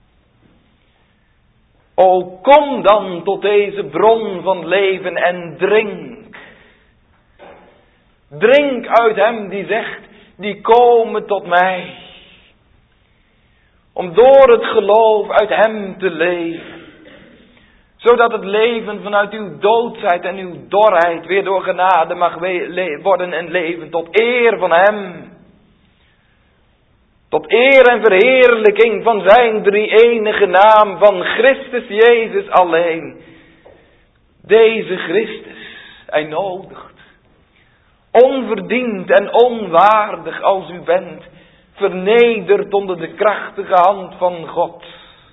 O, kom dan tot deze bron van leven en drink. Drink uit hem die zegt, die komen tot mij. Om door het geloof uit hem te leven. Zodat het leven vanuit uw doodsheid en uw dorheid weer door genade mag worden en leven tot eer van hem. Tot eer en verheerlijking van zijn drie-enige naam, van Christus Jezus alleen. Deze Christus, hij nodigt, onverdiend en onwaardig als u bent, vernederd onder de krachtige hand van God.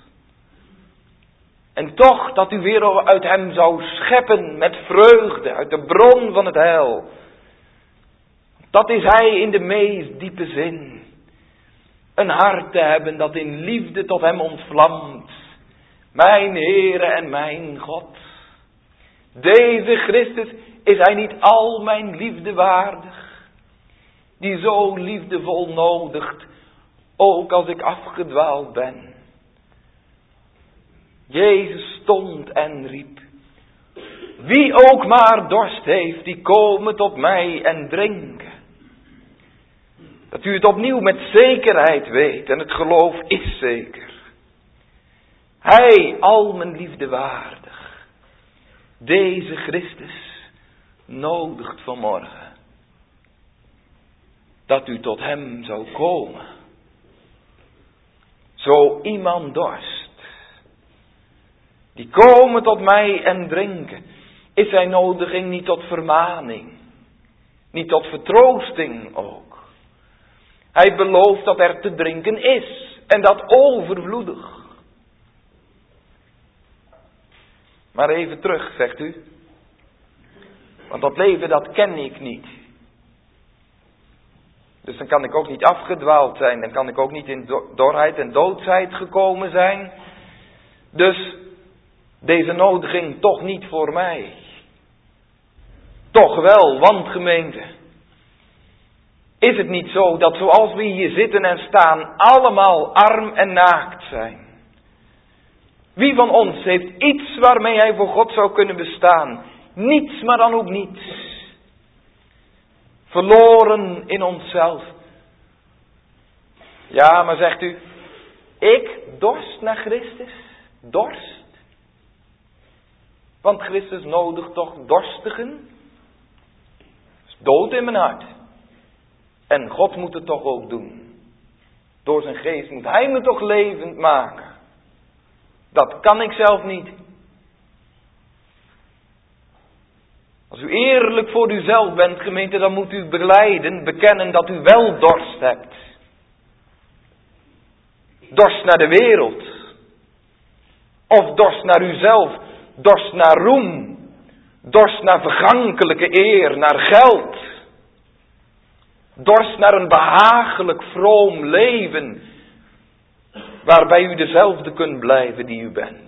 En toch dat u weer uit hem zou scheppen met vreugde, uit de bron van het heil. Dat is hij in de meest diepe zin. Een hart te hebben dat in liefde tot hem ontvlamt. Mijn Heere en mijn God. Deze Christus, is hij niet al mijn liefde waardig? Die zo liefdevol nodigt, ook als ik afgedwaald ben. Jezus stond en riep. Wie ook maar dorst heeft, die komen tot mij en drinken. Dat u het opnieuw met zekerheid weet en het geloof is zeker. Hij, al mijn liefde waardig. Deze Christus nodigt vanmorgen. Dat u tot hem zou komen. Zo iemand dorst. Die komen tot mij en drinken. Is zijn nodiging niet tot vermaning. Niet tot vertroosting ook. Hij belooft dat er te drinken is. En dat overvloedig. Maar even terug, zegt u. Want dat leven, dat ken ik niet. Dus dan kan ik ook niet afgedwaald zijn. Dan kan ik ook niet in dorheid en doodsheid gekomen zijn. Dus deze nodiging toch niet voor mij. Toch wel, want gemeente. Is het niet zo dat zoals we hier zitten en staan, allemaal arm en naakt zijn? Wie van ons heeft iets waarmee hij voor God zou kunnen bestaan? Niets, maar dan ook niets. Verloren in onszelf. Ja, maar zegt u, ik dorst naar Christus? Dorst? Want Christus nodigt toch dorstigen? Dat is dood in mijn hart. En God moet het toch ook doen. Door zijn geest moet hij me toch levend maken. Dat kan ik zelf niet. Als u eerlijk voor uzelf bent, gemeente, dan moet u belijden, bekennen dat u wel dorst hebt. Dorst naar de wereld. Of dorst naar uzelf. Dorst naar roem. Dorst naar vergankelijke eer, naar geld. Dorst naar een behagelijk, vroom leven. Waarbij u dezelfde kunt blijven die u bent.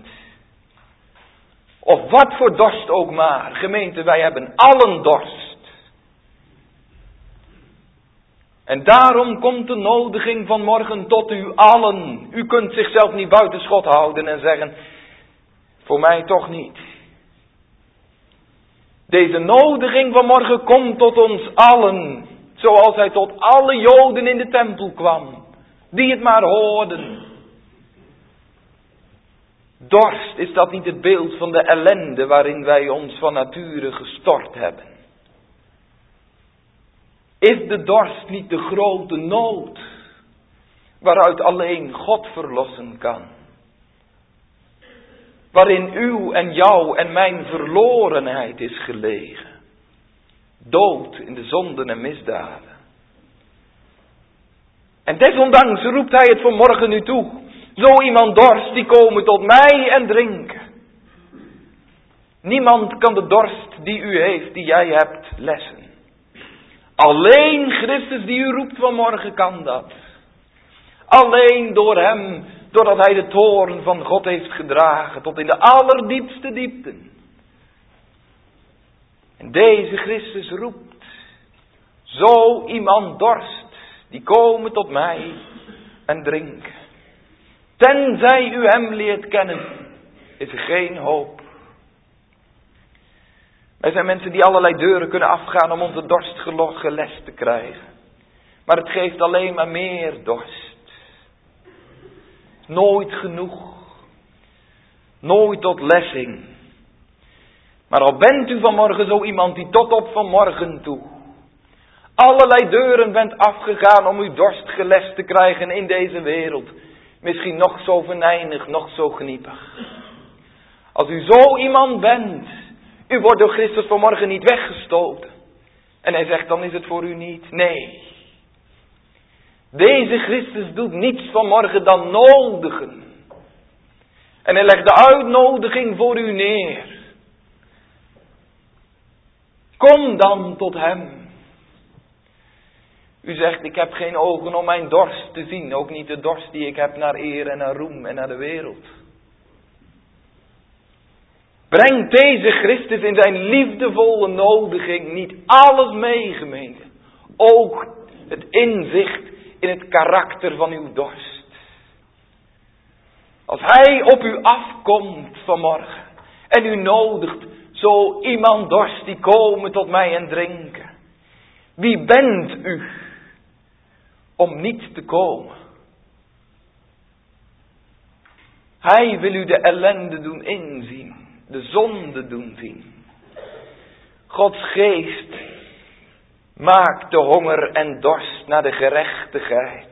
Of wat voor dorst ook maar. Gemeente, wij hebben allen dorst. En daarom komt de nodiging van morgen tot u allen. U kunt zichzelf niet buiten schot houden en zeggen, voor mij toch niet. Deze nodiging van morgen komt tot ons allen. Zoals hij tot alle Joden in de tempel kwam. Die het maar hoorden. Dorst, is dat niet het beeld van de ellende waarin wij ons van nature gestort hebben? Is de dorst niet de grote nood waaruit alleen God verlossen kan? Waarin uw en jouw en mijn verlorenheid is gelegen. Dood in de zonden en misdaden. En desondanks roept hij het vanmorgen u toe. Zo iemand dorst, die komen tot mij en drinken. Niemand kan de dorst die u heeft, die jij hebt, lessen. Alleen Christus die u roept vanmorgen kan dat. Alleen door hem, doordat hij de toorn van God heeft gedragen tot in de allerdiepste diepten. En deze Christus roept. Zo iemand dorst, die komen tot mij en drinken. Tenzij u hem leert kennen, is er geen hoop. Wij zijn mensen die allerlei deuren kunnen afgaan om onze dorst gelest te krijgen. Maar het geeft alleen maar meer dorst. Nooit genoeg. Nooit tot lessing. Maar al bent u vanmorgen zo iemand die tot op vanmorgen toe Allerlei deuren bent afgegaan om uw dorst gelest te krijgen in deze wereld. Misschien nog zo venijnig, nog zo geniepig. Als u zo iemand bent, u wordt door Christus vanmorgen niet weggestoten. En hij zegt, dan is het voor u niet. Nee. Deze Christus doet niets vanmorgen dan nodigen. En hij legt de uitnodiging voor u neer. Kom dan tot hem. U zegt, ik heb geen ogen om mijn dorst te zien. Ook niet de dorst die ik heb naar eer en naar roem en naar de wereld. Breng deze Christus in zijn liefdevolle nodiging niet alles mee, gemeente. Ook het inzicht in het karakter van uw dorst. Als hij op u afkomt vanmorgen en u nodigt, zo iemand dorst die komen tot mij en drinken. Wie bent u om niet te komen? Hij wil u de ellende doen inzien. De zonde doen zien. Gods geest maakt de honger en dorst naar de gerechtigheid.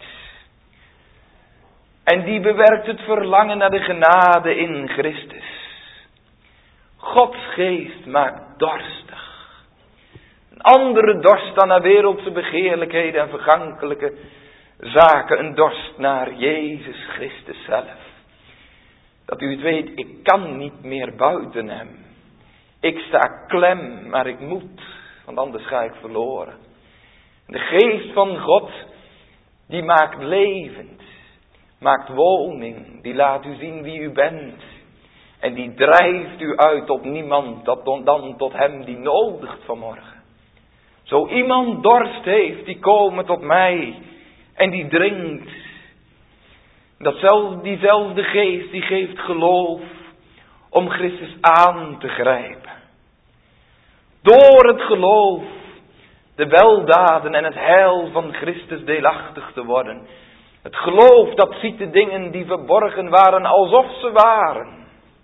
En die bewerkt het verlangen naar de genade in Christus. Gods geest maakt dorstig. Een andere dorst dan naar wereldse begeerlijkheden en vergankelijke zaken. Een dorst naar Jezus Christus zelf. Dat u het weet, ik kan niet meer buiten hem. Ik sta klem, maar ik moet, want anders ga ik verloren. De geest van God, die maakt levend, maakt woning, die laat u zien wie u bent. En die drijft u uit tot niemand, dan tot hem die nodigt vanmorgen. Zo iemand dorst heeft, die komen tot mij en die drinkt. Diezelfde geest die geeft geloof om Christus aan te grijpen. Door het geloof de weldaden en het heil van Christus deelachtig te worden. Het geloof dat ziet de dingen die verborgen waren alsof ze waren.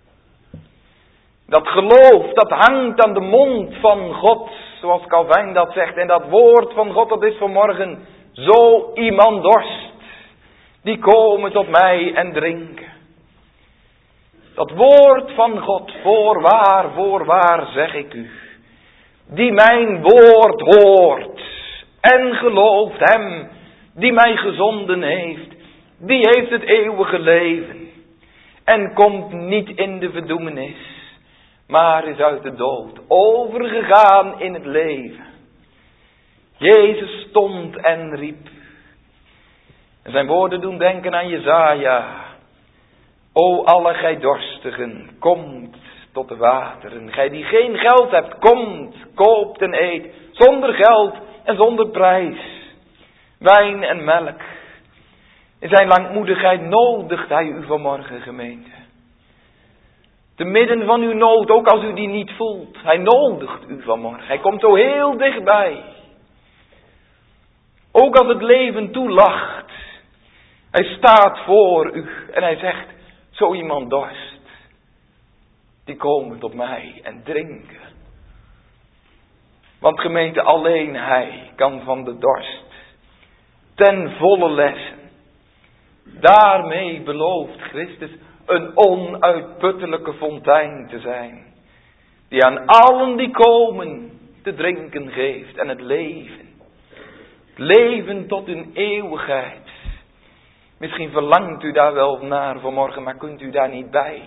Dat geloof dat hangt aan de mond van God, zoals Calvijn dat zegt. En dat woord van God, dat is vanmorgen zo iemand dorst. Die komen tot mij en drinken. Dat woord van God, voorwaar zeg ik u. Die mijn woord hoort en gelooft hem die mij gezonden heeft. Die heeft het eeuwige leven. En komt niet in de verdoemenis, maar is uit de dood overgegaan in het leven. Jezus stond en riep. En zijn woorden doen denken aan Jesaja. O alle gij dorstigen, komt tot de wateren. Gij die geen geld hebt, komt, koopt en eet. Zonder geld en zonder prijs. Wijn en melk. In zijn langmoedigheid nodigt hij u vanmorgen, gemeente. Te midden van uw nood, ook als u die niet voelt. Hij nodigt u vanmorgen. Hij komt zo heel dichtbij. Ook als het leven toelacht. Hij staat voor u en hij zegt, zo iemand dorst. Die komen tot mij en drinken. Want gemeente, alleen hij kan van de dorst ten volle lessen. Daarmee belooft Christus een onuitputtelijke fontein te zijn. Die aan allen die komen te drinken geeft en het leven. Het leven tot een eeuwigheid. Misschien verlangt u daar wel naar vanmorgen, maar kunt u daar niet bij.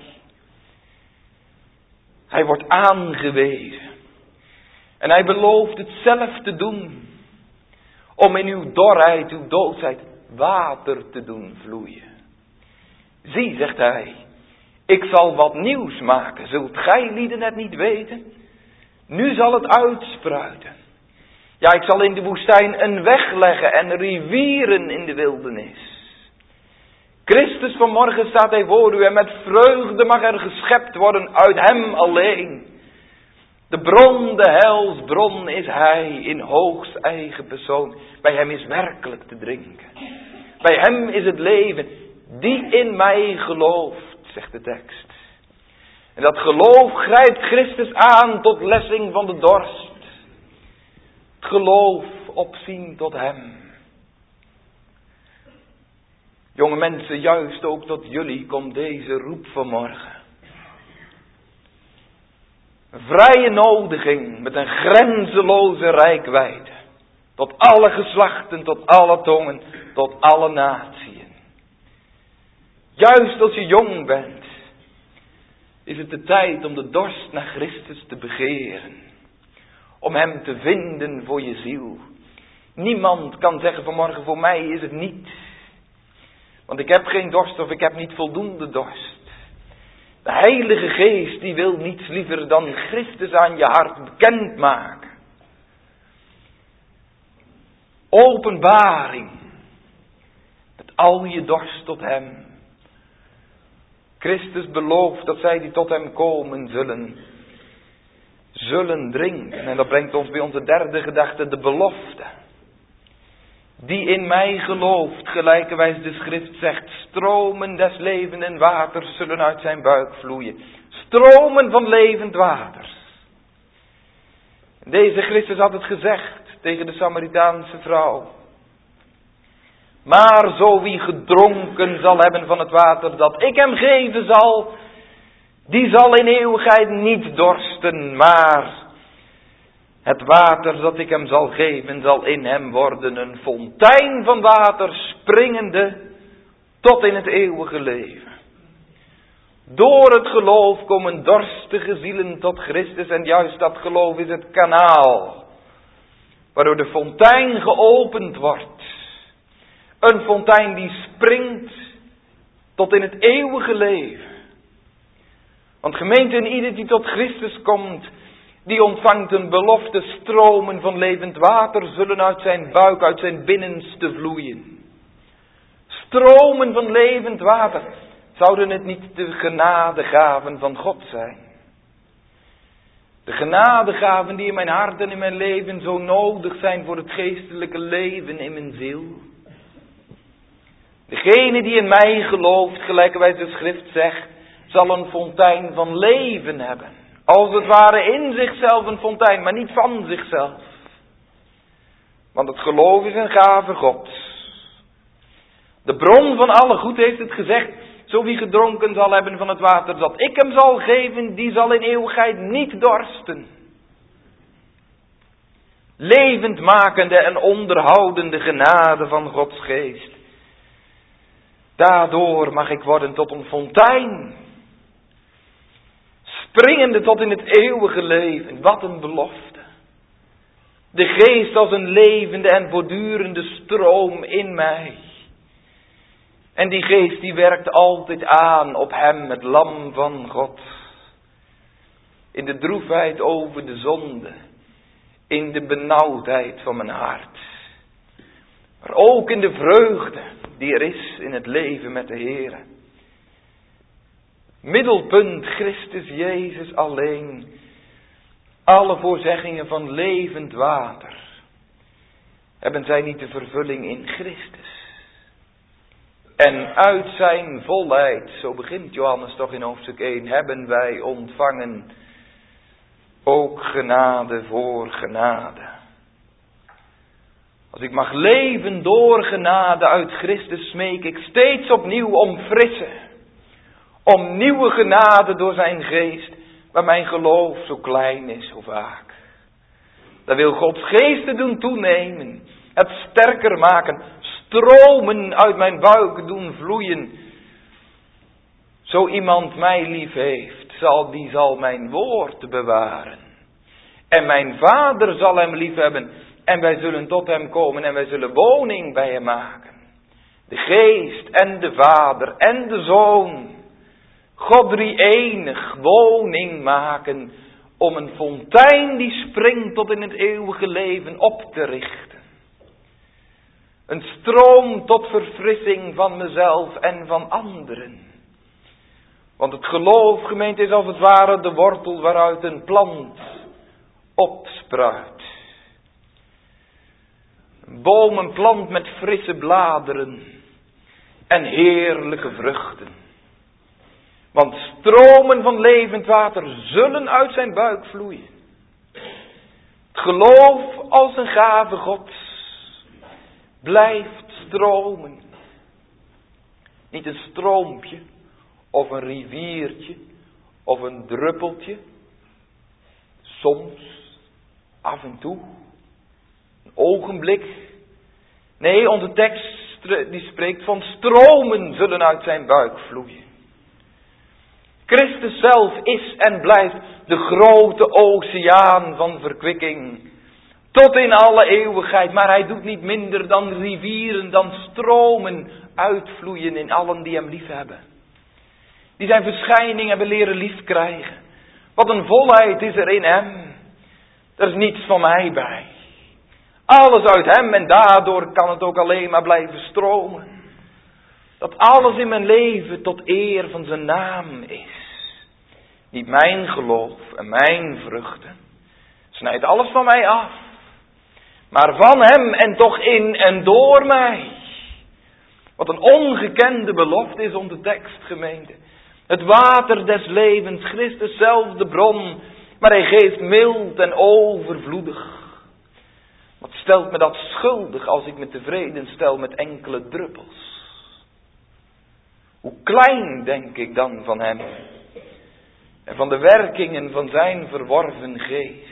Hij wordt aangewezen. En hij belooft het zelf te doen. Om in uw dorheid, uw doodsheid, water te doen vloeien. Zie, zegt hij, ik zal wat nieuws maken. Zult gij lieden het niet weten? Nu zal het uitspruiten. Ja, ik zal in de woestijn een weg leggen en rivieren in de wildernis. Christus vanmorgen staat hij voor u en met vreugde mag er geschept worden uit hem alleen. De bron, de heilsbron is hij in hoogst eigen persoon. Bij hem is werkelijk te drinken. Bij hem is het leven die in mij gelooft, zegt de tekst. En dat geloof grijpt Christus aan tot lessing van de dorst. Het geloof opzien tot hem. Jonge mensen, juist ook tot jullie komt deze roep vanmorgen. Een vrije nodiging met een grenzeloze reikwijdte. Tot alle geslachten, tot alle tongen, tot alle natieën. Juist als je jong bent, is het de tijd om de dorst naar Christus te begeren. Om hem te vinden voor je ziel. Niemand kan zeggen vanmorgen, voor mij is het niet. Want ik heb geen dorst of ik heb niet voldoende dorst. De Heilige Geest die wil niets liever dan Christus aan je hart bekendmaken. Openbaring. Met al je dorst tot hem. Christus belooft dat zij die tot hem komen zullen drinken. En dat brengt ons bij onze derde gedachte, de belofte. Die in mij gelooft, gelijkerwijs de schrift zegt, stromen des levenden waters zullen uit zijn buik vloeien. Stromen van levend water. Deze Christus had het gezegd tegen de Samaritaanse vrouw. Maar zo wie gedronken zal hebben van het water dat ik hem geven zal, die zal in eeuwigheid niet dorsten, maar het water dat ik hem zal geven zal in hem worden een fontein van water springende tot in het eeuwige leven. Door het geloof komen dorstige zielen tot Christus en juist dat geloof is het kanaal waardoor de fontein geopend wordt. Een fontein die springt tot in het eeuwige leven. Want gemeente, en ieder die tot Christus komt, die ontvangt een belofte, stromen van levend water zullen uit zijn buik, uit zijn binnenste vloeien. Stromen van levend water. Zouden het niet de genadegaven van God zijn? De genadegaven die in mijn hart en in mijn leven zo nodig zijn voor het geestelijke leven in mijn ziel. Degene die in mij gelooft, gelijkerwijs de schrift zegt, zal een fontein van leven hebben. Als het ware in zichzelf een fontein, maar niet van zichzelf. Want het geloof is een gave Gods. De bron van alle goed heeft het gezegd. Zo wie gedronken zal hebben van het water dat ik hem zal geven, die zal in eeuwigheid niet dorsten. Levendmakende en onderhoudende genade van Gods geest. Daardoor mag ik worden tot een fontein. Springende tot in het eeuwige leven. Wat een belofte. De geest als een levende en voortdurende stroom in mij. En die geest die werkt altijd aan op hem, het lam van God. In de droefheid over de zonde. In de benauwdheid van mijn hart. Maar ook in de vreugde die er is in het leven met de Heer. Middelpunt Christus Jezus alleen. Alle voorzeggingen van levend water. Hebben zij niet de vervulling in Christus? En uit zijn volheid, zo begint Johannes toch in hoofdstuk 1, hebben wij ontvangen ook genade voor genade. Als ik mag leven door genade uit Christus, smeek ik steeds opnieuw om frisse, om nieuwe genade door zijn geest, waar mijn geloof zo klein is, zo vaak. Daar wil Gods geest doen toenemen, het sterker maken, stromen uit mijn buik doen vloeien. Zo iemand mij lief heeft, die zal mijn woord bewaren. En mijn Vader zal hem lief hebben. En wij zullen tot hem komen en wij zullen woning bij hem maken. De Geest en de Vader en de Zoon. God drie-enig woning maken. Om een fontein die springt tot in het eeuwige leven op te richten. Een stroom tot verfrissing van mezelf en van anderen. Want het geloof, gemeente, is als het ware de wortel waaruit een plant opspruit. Een boom, een plant met frisse bladeren en heerlijke vruchten. Want stromen van levend water zullen uit zijn buik vloeien. Het geloof als een gave Gods. blijft stromen. Niet een stroompje, of een riviertje, of een druppeltje. Soms, af en toe, een ogenblik. Nee, onze tekst die spreekt van stromen zullen uit zijn buik vloeien. Christus zelf is en blijft de grote oceaan van verkwikking. Tot in alle eeuwigheid, maar hij doet niet minder dan rivieren, dan stromen uitvloeien in allen die hem lief hebben. Die zijn verschijning hebben leren lief krijgen. Wat een volheid is er in hem. Er is niets van mij bij. Alles uit hem en daardoor kan het ook alleen maar blijven stromen. Dat alles in mijn leven tot eer van zijn naam is. Niet mijn geloof en mijn vruchten. Snijdt alles van mij af. Maar van hem en toch in en door mij. Wat een ongekende belofte is onze tekst, gemeente. Het water des levens, Christus zelf de bron. Maar hij geeft mild en overvloedig. Wat stelt me dat schuldig als ik me tevreden stel met enkele druppels? Hoe klein denk ik dan van hem. En van de werkingen van zijn verworven geest.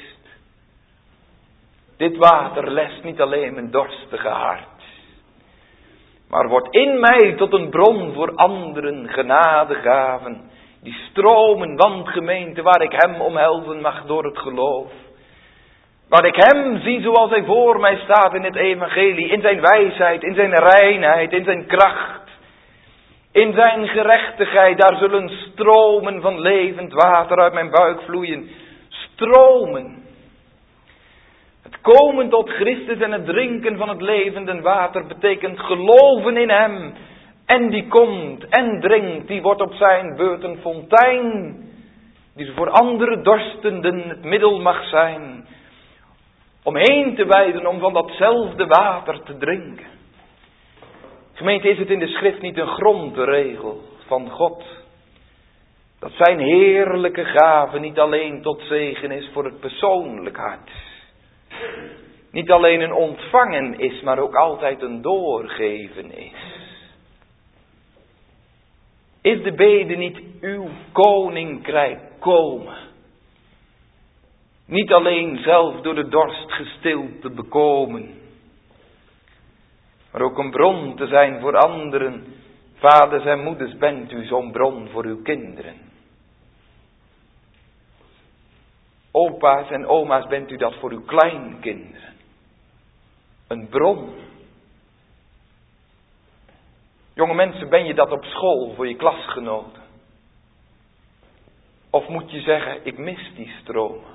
Dit water lest niet alleen mijn dorstige hart. Maar wordt in mij tot een bron voor anderen genadegaven. Die stromen, want gemeente, waar ik hem omhelzen mag door het geloof. Waar ik hem zie zoals hij voor mij staat in het evangelie. In zijn wijsheid, in zijn reinheid, in zijn kracht. In zijn gerechtigheid, daar zullen stromen van levend water uit mijn buik vloeien. Stromen. Het komen tot Christus en het drinken van het levende water betekent geloven in hem. En die komt en drinkt, die wordt op zijn beurt een fontein. Die voor andere dorstenden het middel mag zijn. Om heen te wijden om van datzelfde water te drinken. Gemeente, is het in de schrift niet een grondregel van God. Dat zijn heerlijke gave niet alleen tot zegen is voor het persoonlijk hart. Niet alleen een ontvangen is, maar ook altijd een doorgeven is. Is de bede niet uw koninkrijk komen? Niet alleen zelf door de dorst gestild te bekomen. Maar ook een bron te zijn voor anderen. Vaders en moeders, bent u zo'n bron voor uw kinderen. Opa's en oma's, bent u dat voor uw kleinkinderen. Een bron. Jonge mensen, ben je dat op school voor je klasgenoten? Of moet je zeggen, ik mis die stromen.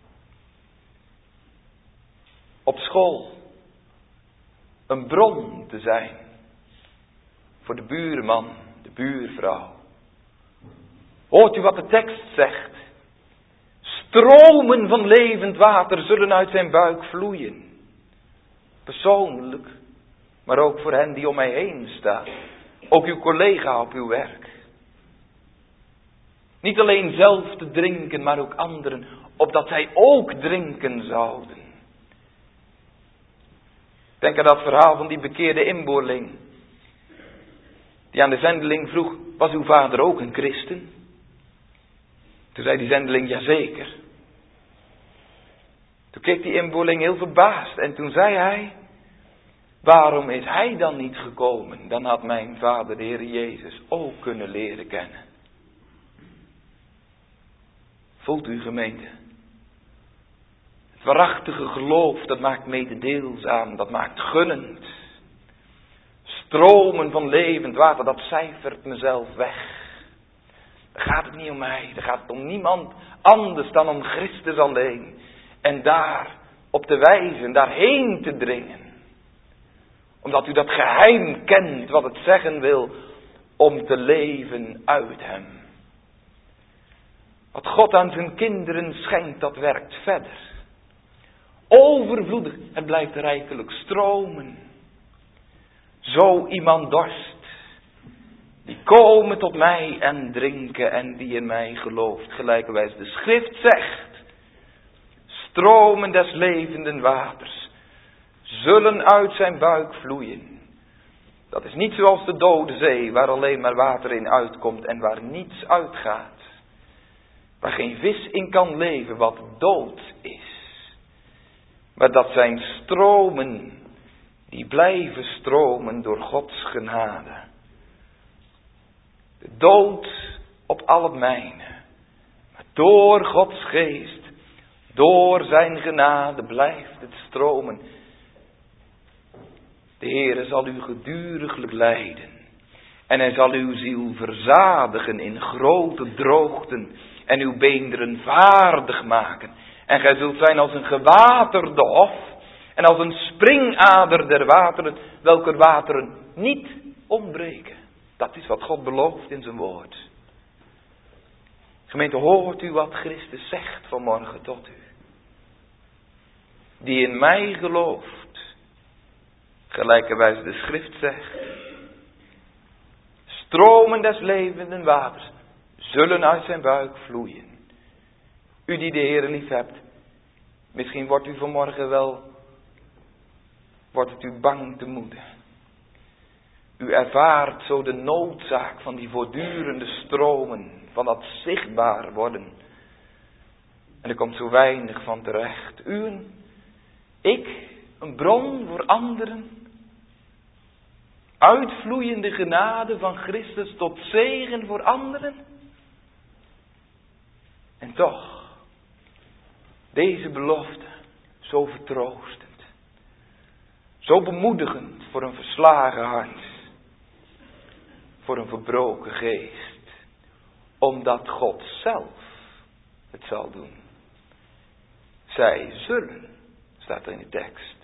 Op school. Een bron te zijn. Voor de buurman, de buurvrouw. Hoort u wat de tekst zegt? Stromen van levend water zullen uit zijn buik vloeien. Persoonlijk, maar ook voor hen die om mij heen staan. Ook uw collega op uw werk. Niet alleen zelf te drinken, maar ook anderen, opdat zij ook drinken zouden. Denk aan dat verhaal van die bekeerde inboorling. Die aan de zendeling vroeg, was uw vader ook een christen? Toen zei die zendeling, jazeker. Toen keek die inboorling heel verbaasd en toen zei hij, waarom is hij dan niet gekomen? Dan had mijn vader, de Heer Jezus, ook kunnen leren kennen. Voelt u, gemeente? Het waarachtige geloof, dat maakt mededeelzaam, dat maakt gunnend. Stromen van levend water, dat cijfert mezelf weg. Dan gaat het niet om mij, dan gaat het om niemand anders dan om Christus alleen. En daar op te wijzen, daarheen te dringen. Omdat u dat geheim kent, wat het zeggen wil, om te leven uit hem. Wat God aan zijn kinderen schenkt, dat werkt verder. Overvloedig, het blijft rijkelijk stromen. Zo iemand dorst, die komen tot mij en drinken en die in mij gelooft. Gelijkerwijs de schrift zegt, stromen des levenden waters zullen uit zijn buik vloeien. Dat is niet zoals de dode zee, waar alleen maar water in uitkomt en waar niets uitgaat. Waar geen vis in kan leven, wat dood is. Maar dat zijn stromen, die blijven stromen door Gods genade. De dood op al het mijne. Maar door Gods geest, door zijn genade blijft het stromen. De Heere zal u geduriglijk leiden. En hij zal uw ziel verzadigen in grote droogten. En uw beenderen vaardig maken. En gij zult zijn als een gewaterde hof. En als een springader der wateren. Welker wateren niet ontbreken. Dat is wat God belooft in zijn woord. Gemeente, hoort u wat Christus zegt vanmorgen tot u. Die in mij gelooft. Gelijkerwijs de schrift zegt. Stromen des levenden waters zullen uit zijn buik vloeien. U die de Heere lief hebt. Misschien wordt u vanmorgen wel. Wordt het u bang te moede. U ervaart zo de noodzaak van die voortdurende stromen. Van dat zichtbaar worden. En er komt zo weinig van terecht. Ik, een bron voor anderen. Uitvloeiende genade van Christus tot zegen voor anderen. En toch, deze belofte, zo vertroostend. Zo bemoedigend voor een verslagen hart. Voor een verbroken geest. Omdat God zelf het zal doen. Zij zullen, staat er in de tekst.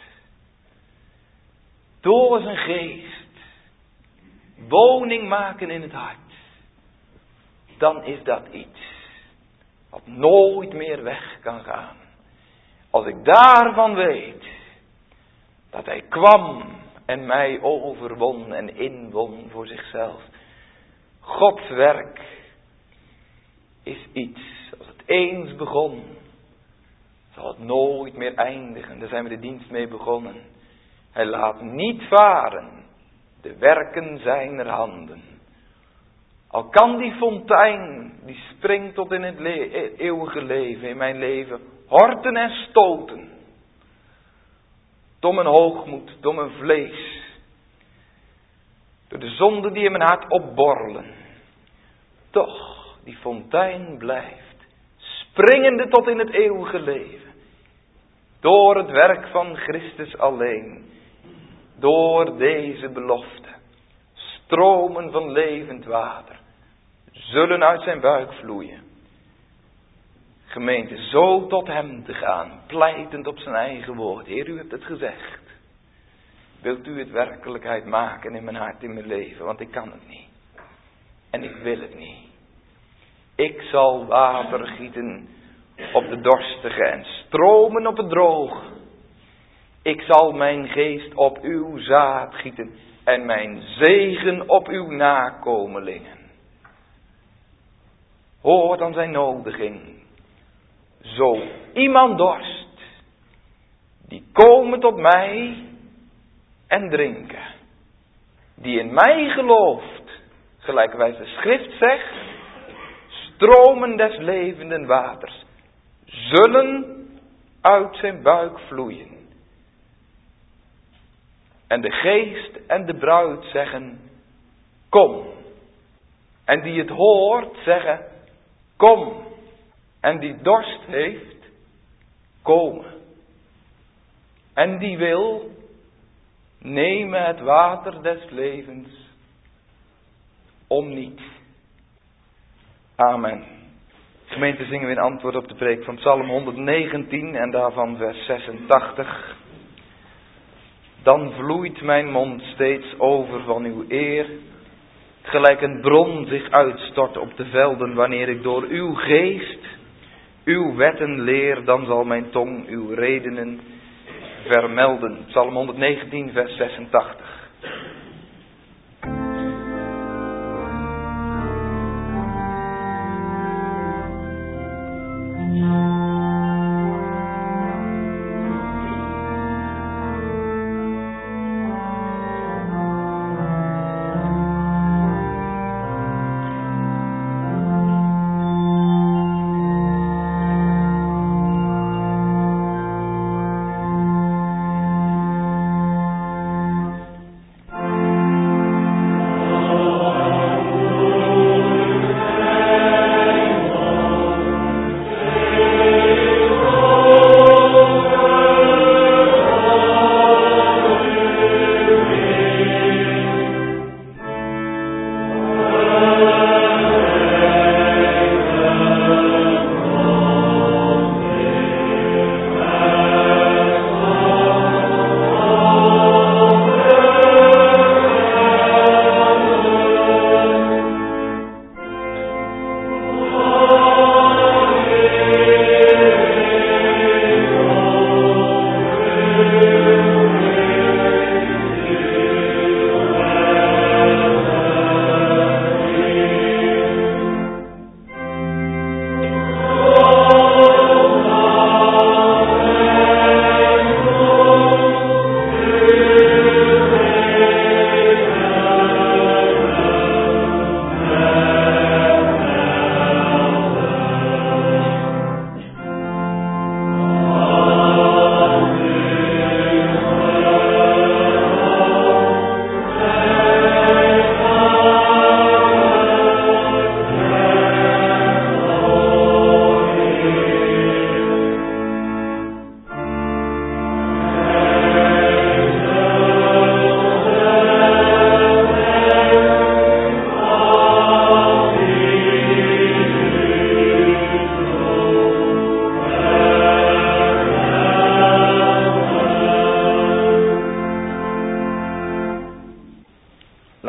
Door zijn geest. Woning maken in het hart. Dan is dat iets. Wat nooit meer weg kan gaan. Als ik daarvan weet. Dat hij kwam en mij overwon en inwon voor zichzelf. Gods werk is iets. Als het eens begon. Zal het nooit meer eindigen. Daar zijn we de dienst mee begonnen. Hij laat niet varen. De werken zijner handen. Al kan die fontein, die springt tot in het eeuwige leven, in mijn leven, horten en stoten. Door mijn hoogmoed, door mijn vlees. Door de zonden die in mijn hart opborrelen. Toch, die fontein blijft, springende tot in het eeuwige leven. Door het werk van Christus alleen. Door deze belofte. Stromen van levend water. Zullen uit zijn buik vloeien. Gemeente, zo tot hem te gaan. Pleitend op zijn eigen woord. Heer, u hebt het gezegd. Wilt u het werkelijkheid maken in mijn hart, in mijn leven? Want ik kan het niet. En ik wil het niet. Ik zal water gieten op de dorstige en stromen op het droge. Ik zal mijn geest op uw zaad gieten en mijn zegen op uw nakomelingen. Hoor dan zijn nodiging. Zo iemand dorst, die komen tot mij en drinken. Die in mij gelooft, gelijkerwijs de schrift zegt, stromen des levenden waters zullen uit zijn buik vloeien. En de geest en de bruid zeggen, kom. En die het hoort zeggen, kom. En die dorst heeft, komen. En die wil, nemen het water des levens om niet. Amen. Gemeente, zingen we in antwoord op de preek van Psalm 119 en daarvan vers 86. Dan vloeit mijn mond steeds over van uw eer, gelijk een bron zich uitstort op de velden, wanneer ik door uw geest uw wetten leer, dan zal mijn tong uw redenen vermelden. Psalm 119 vers 86.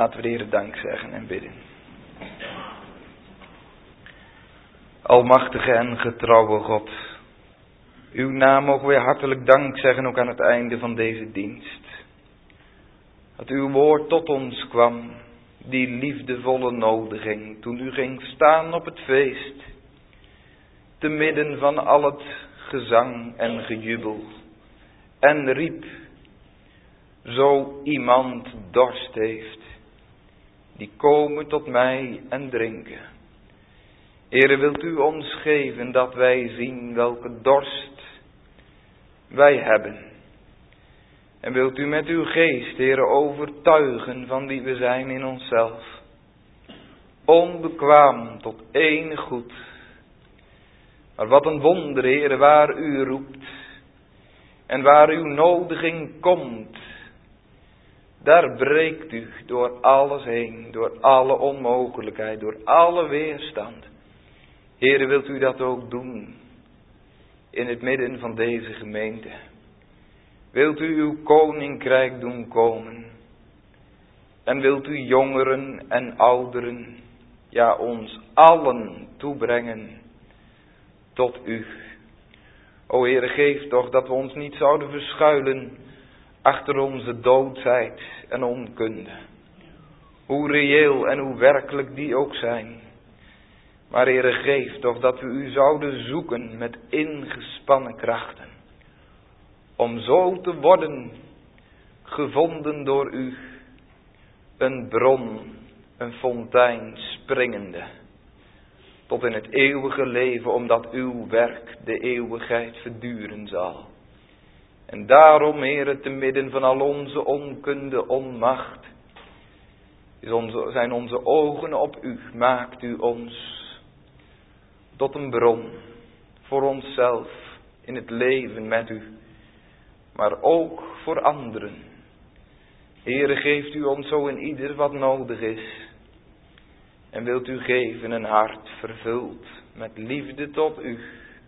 Laten we de Heere dank zeggen en bidden. Almachtige en getrouwe God, uw naam mogen wij hartelijk dank zeggen ook aan het einde van deze dienst. Dat uw woord tot ons kwam, die liefdevolle nodiging, toen u ging staan op het feest, te midden van al het gezang en gejubel, en riep, zo iemand dorst heeft, die komen tot mij en drinken. Heere, wilt u ons geven dat wij zien welke dorst wij hebben. En wilt u met uw geest, Heere, overtuigen van wie we zijn in onszelf. Onbekwaam tot enig goed. Maar wat een wonder, Heere, waar u roept. En waar uw nodiging komt. Daar breekt u door alles heen, door alle onmogelijkheid, door alle weerstand. Heere, wilt u dat ook doen in het midden van deze gemeente? Wilt u uw koninkrijk doen komen? En wilt u jongeren en ouderen, ja ons allen toebrengen tot u? O Heere, geef toch dat we ons niet zouden verschuilen achter onze doodsheid en onkunde. Hoe reëel en hoe werkelijk die ook zijn. Maar Heere, geef toch dat we u zouden zoeken met ingespannen krachten. Om zo te worden gevonden door u. Een bron, een fontein springende. Tot in het eeuwige leven, omdat uw werk de eeuwigheid verduren zal. En daarom, Heere, te midden van al onze onkunde, onmacht, zijn onze ogen op u. Maakt u ons tot een bron voor onszelf in het leven met u. Maar ook voor anderen. Heere, geeft u ons zo in ieder wat nodig is. En wilt u geven een hart vervuld met liefde tot u.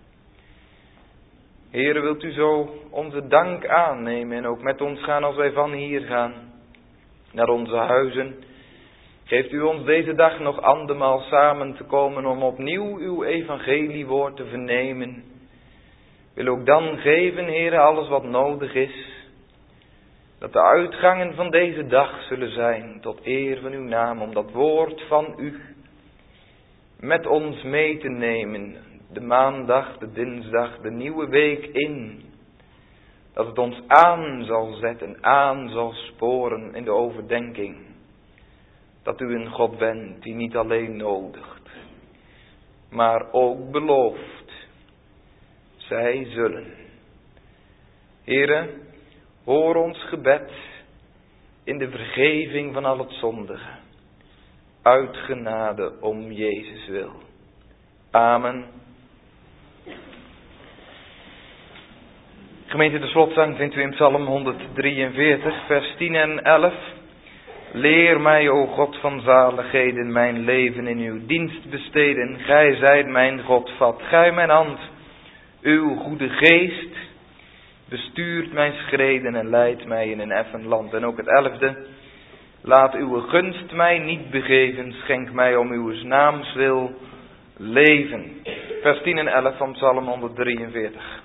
Heere, wilt u zo onze dank aannemen en ook met ons gaan als wij van hier gaan naar onze huizen. Geeft u ons deze dag nog andermaal samen te komen om opnieuw uw evangeliewoord te vernemen. Wil ook dan geven, Heere, alles wat nodig is. Dat de uitgangen van deze dag zullen zijn tot eer van uw naam. Om dat woord van u met ons mee te nemen. De maandag, de dinsdag, de nieuwe week in. Dat het ons aan zal zetten, aan zal sporen in de overdenking. Dat u een God bent die niet alleen nodigt, maar ook belooft. Zij zullen. Heere, hoor ons gebed in de vergeving van al het zondige. Uit genade om Jezus wil. Amen. Gemeente, de slotzang vindt u in Psalm 143, vers 10 en 11. Leer mij, o God van zaligheden, mijn leven in uw dienst besteden. Gij zijt mijn God, vat gij mijn hand. Uw goede geest bestuurt mijn schreden en leidt mij in een effen land. En ook het 11e. Laat uw gunst mij niet begeven, schenk mij om uw naams wil leven. Vers 10 en 11 van Psalm 143.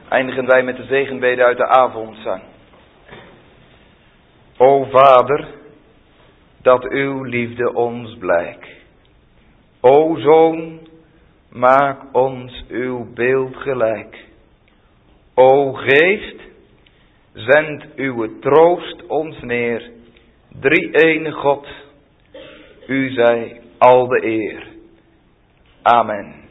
eindigen wij met de zegenbede uit de avondzang. O Vader, dat uw liefde ons blijk. O Zoon, maak ons uw beeld gelijk. O Geest, zend uw troost ons neer. Drie-ene God, u zij al de eer. Amen.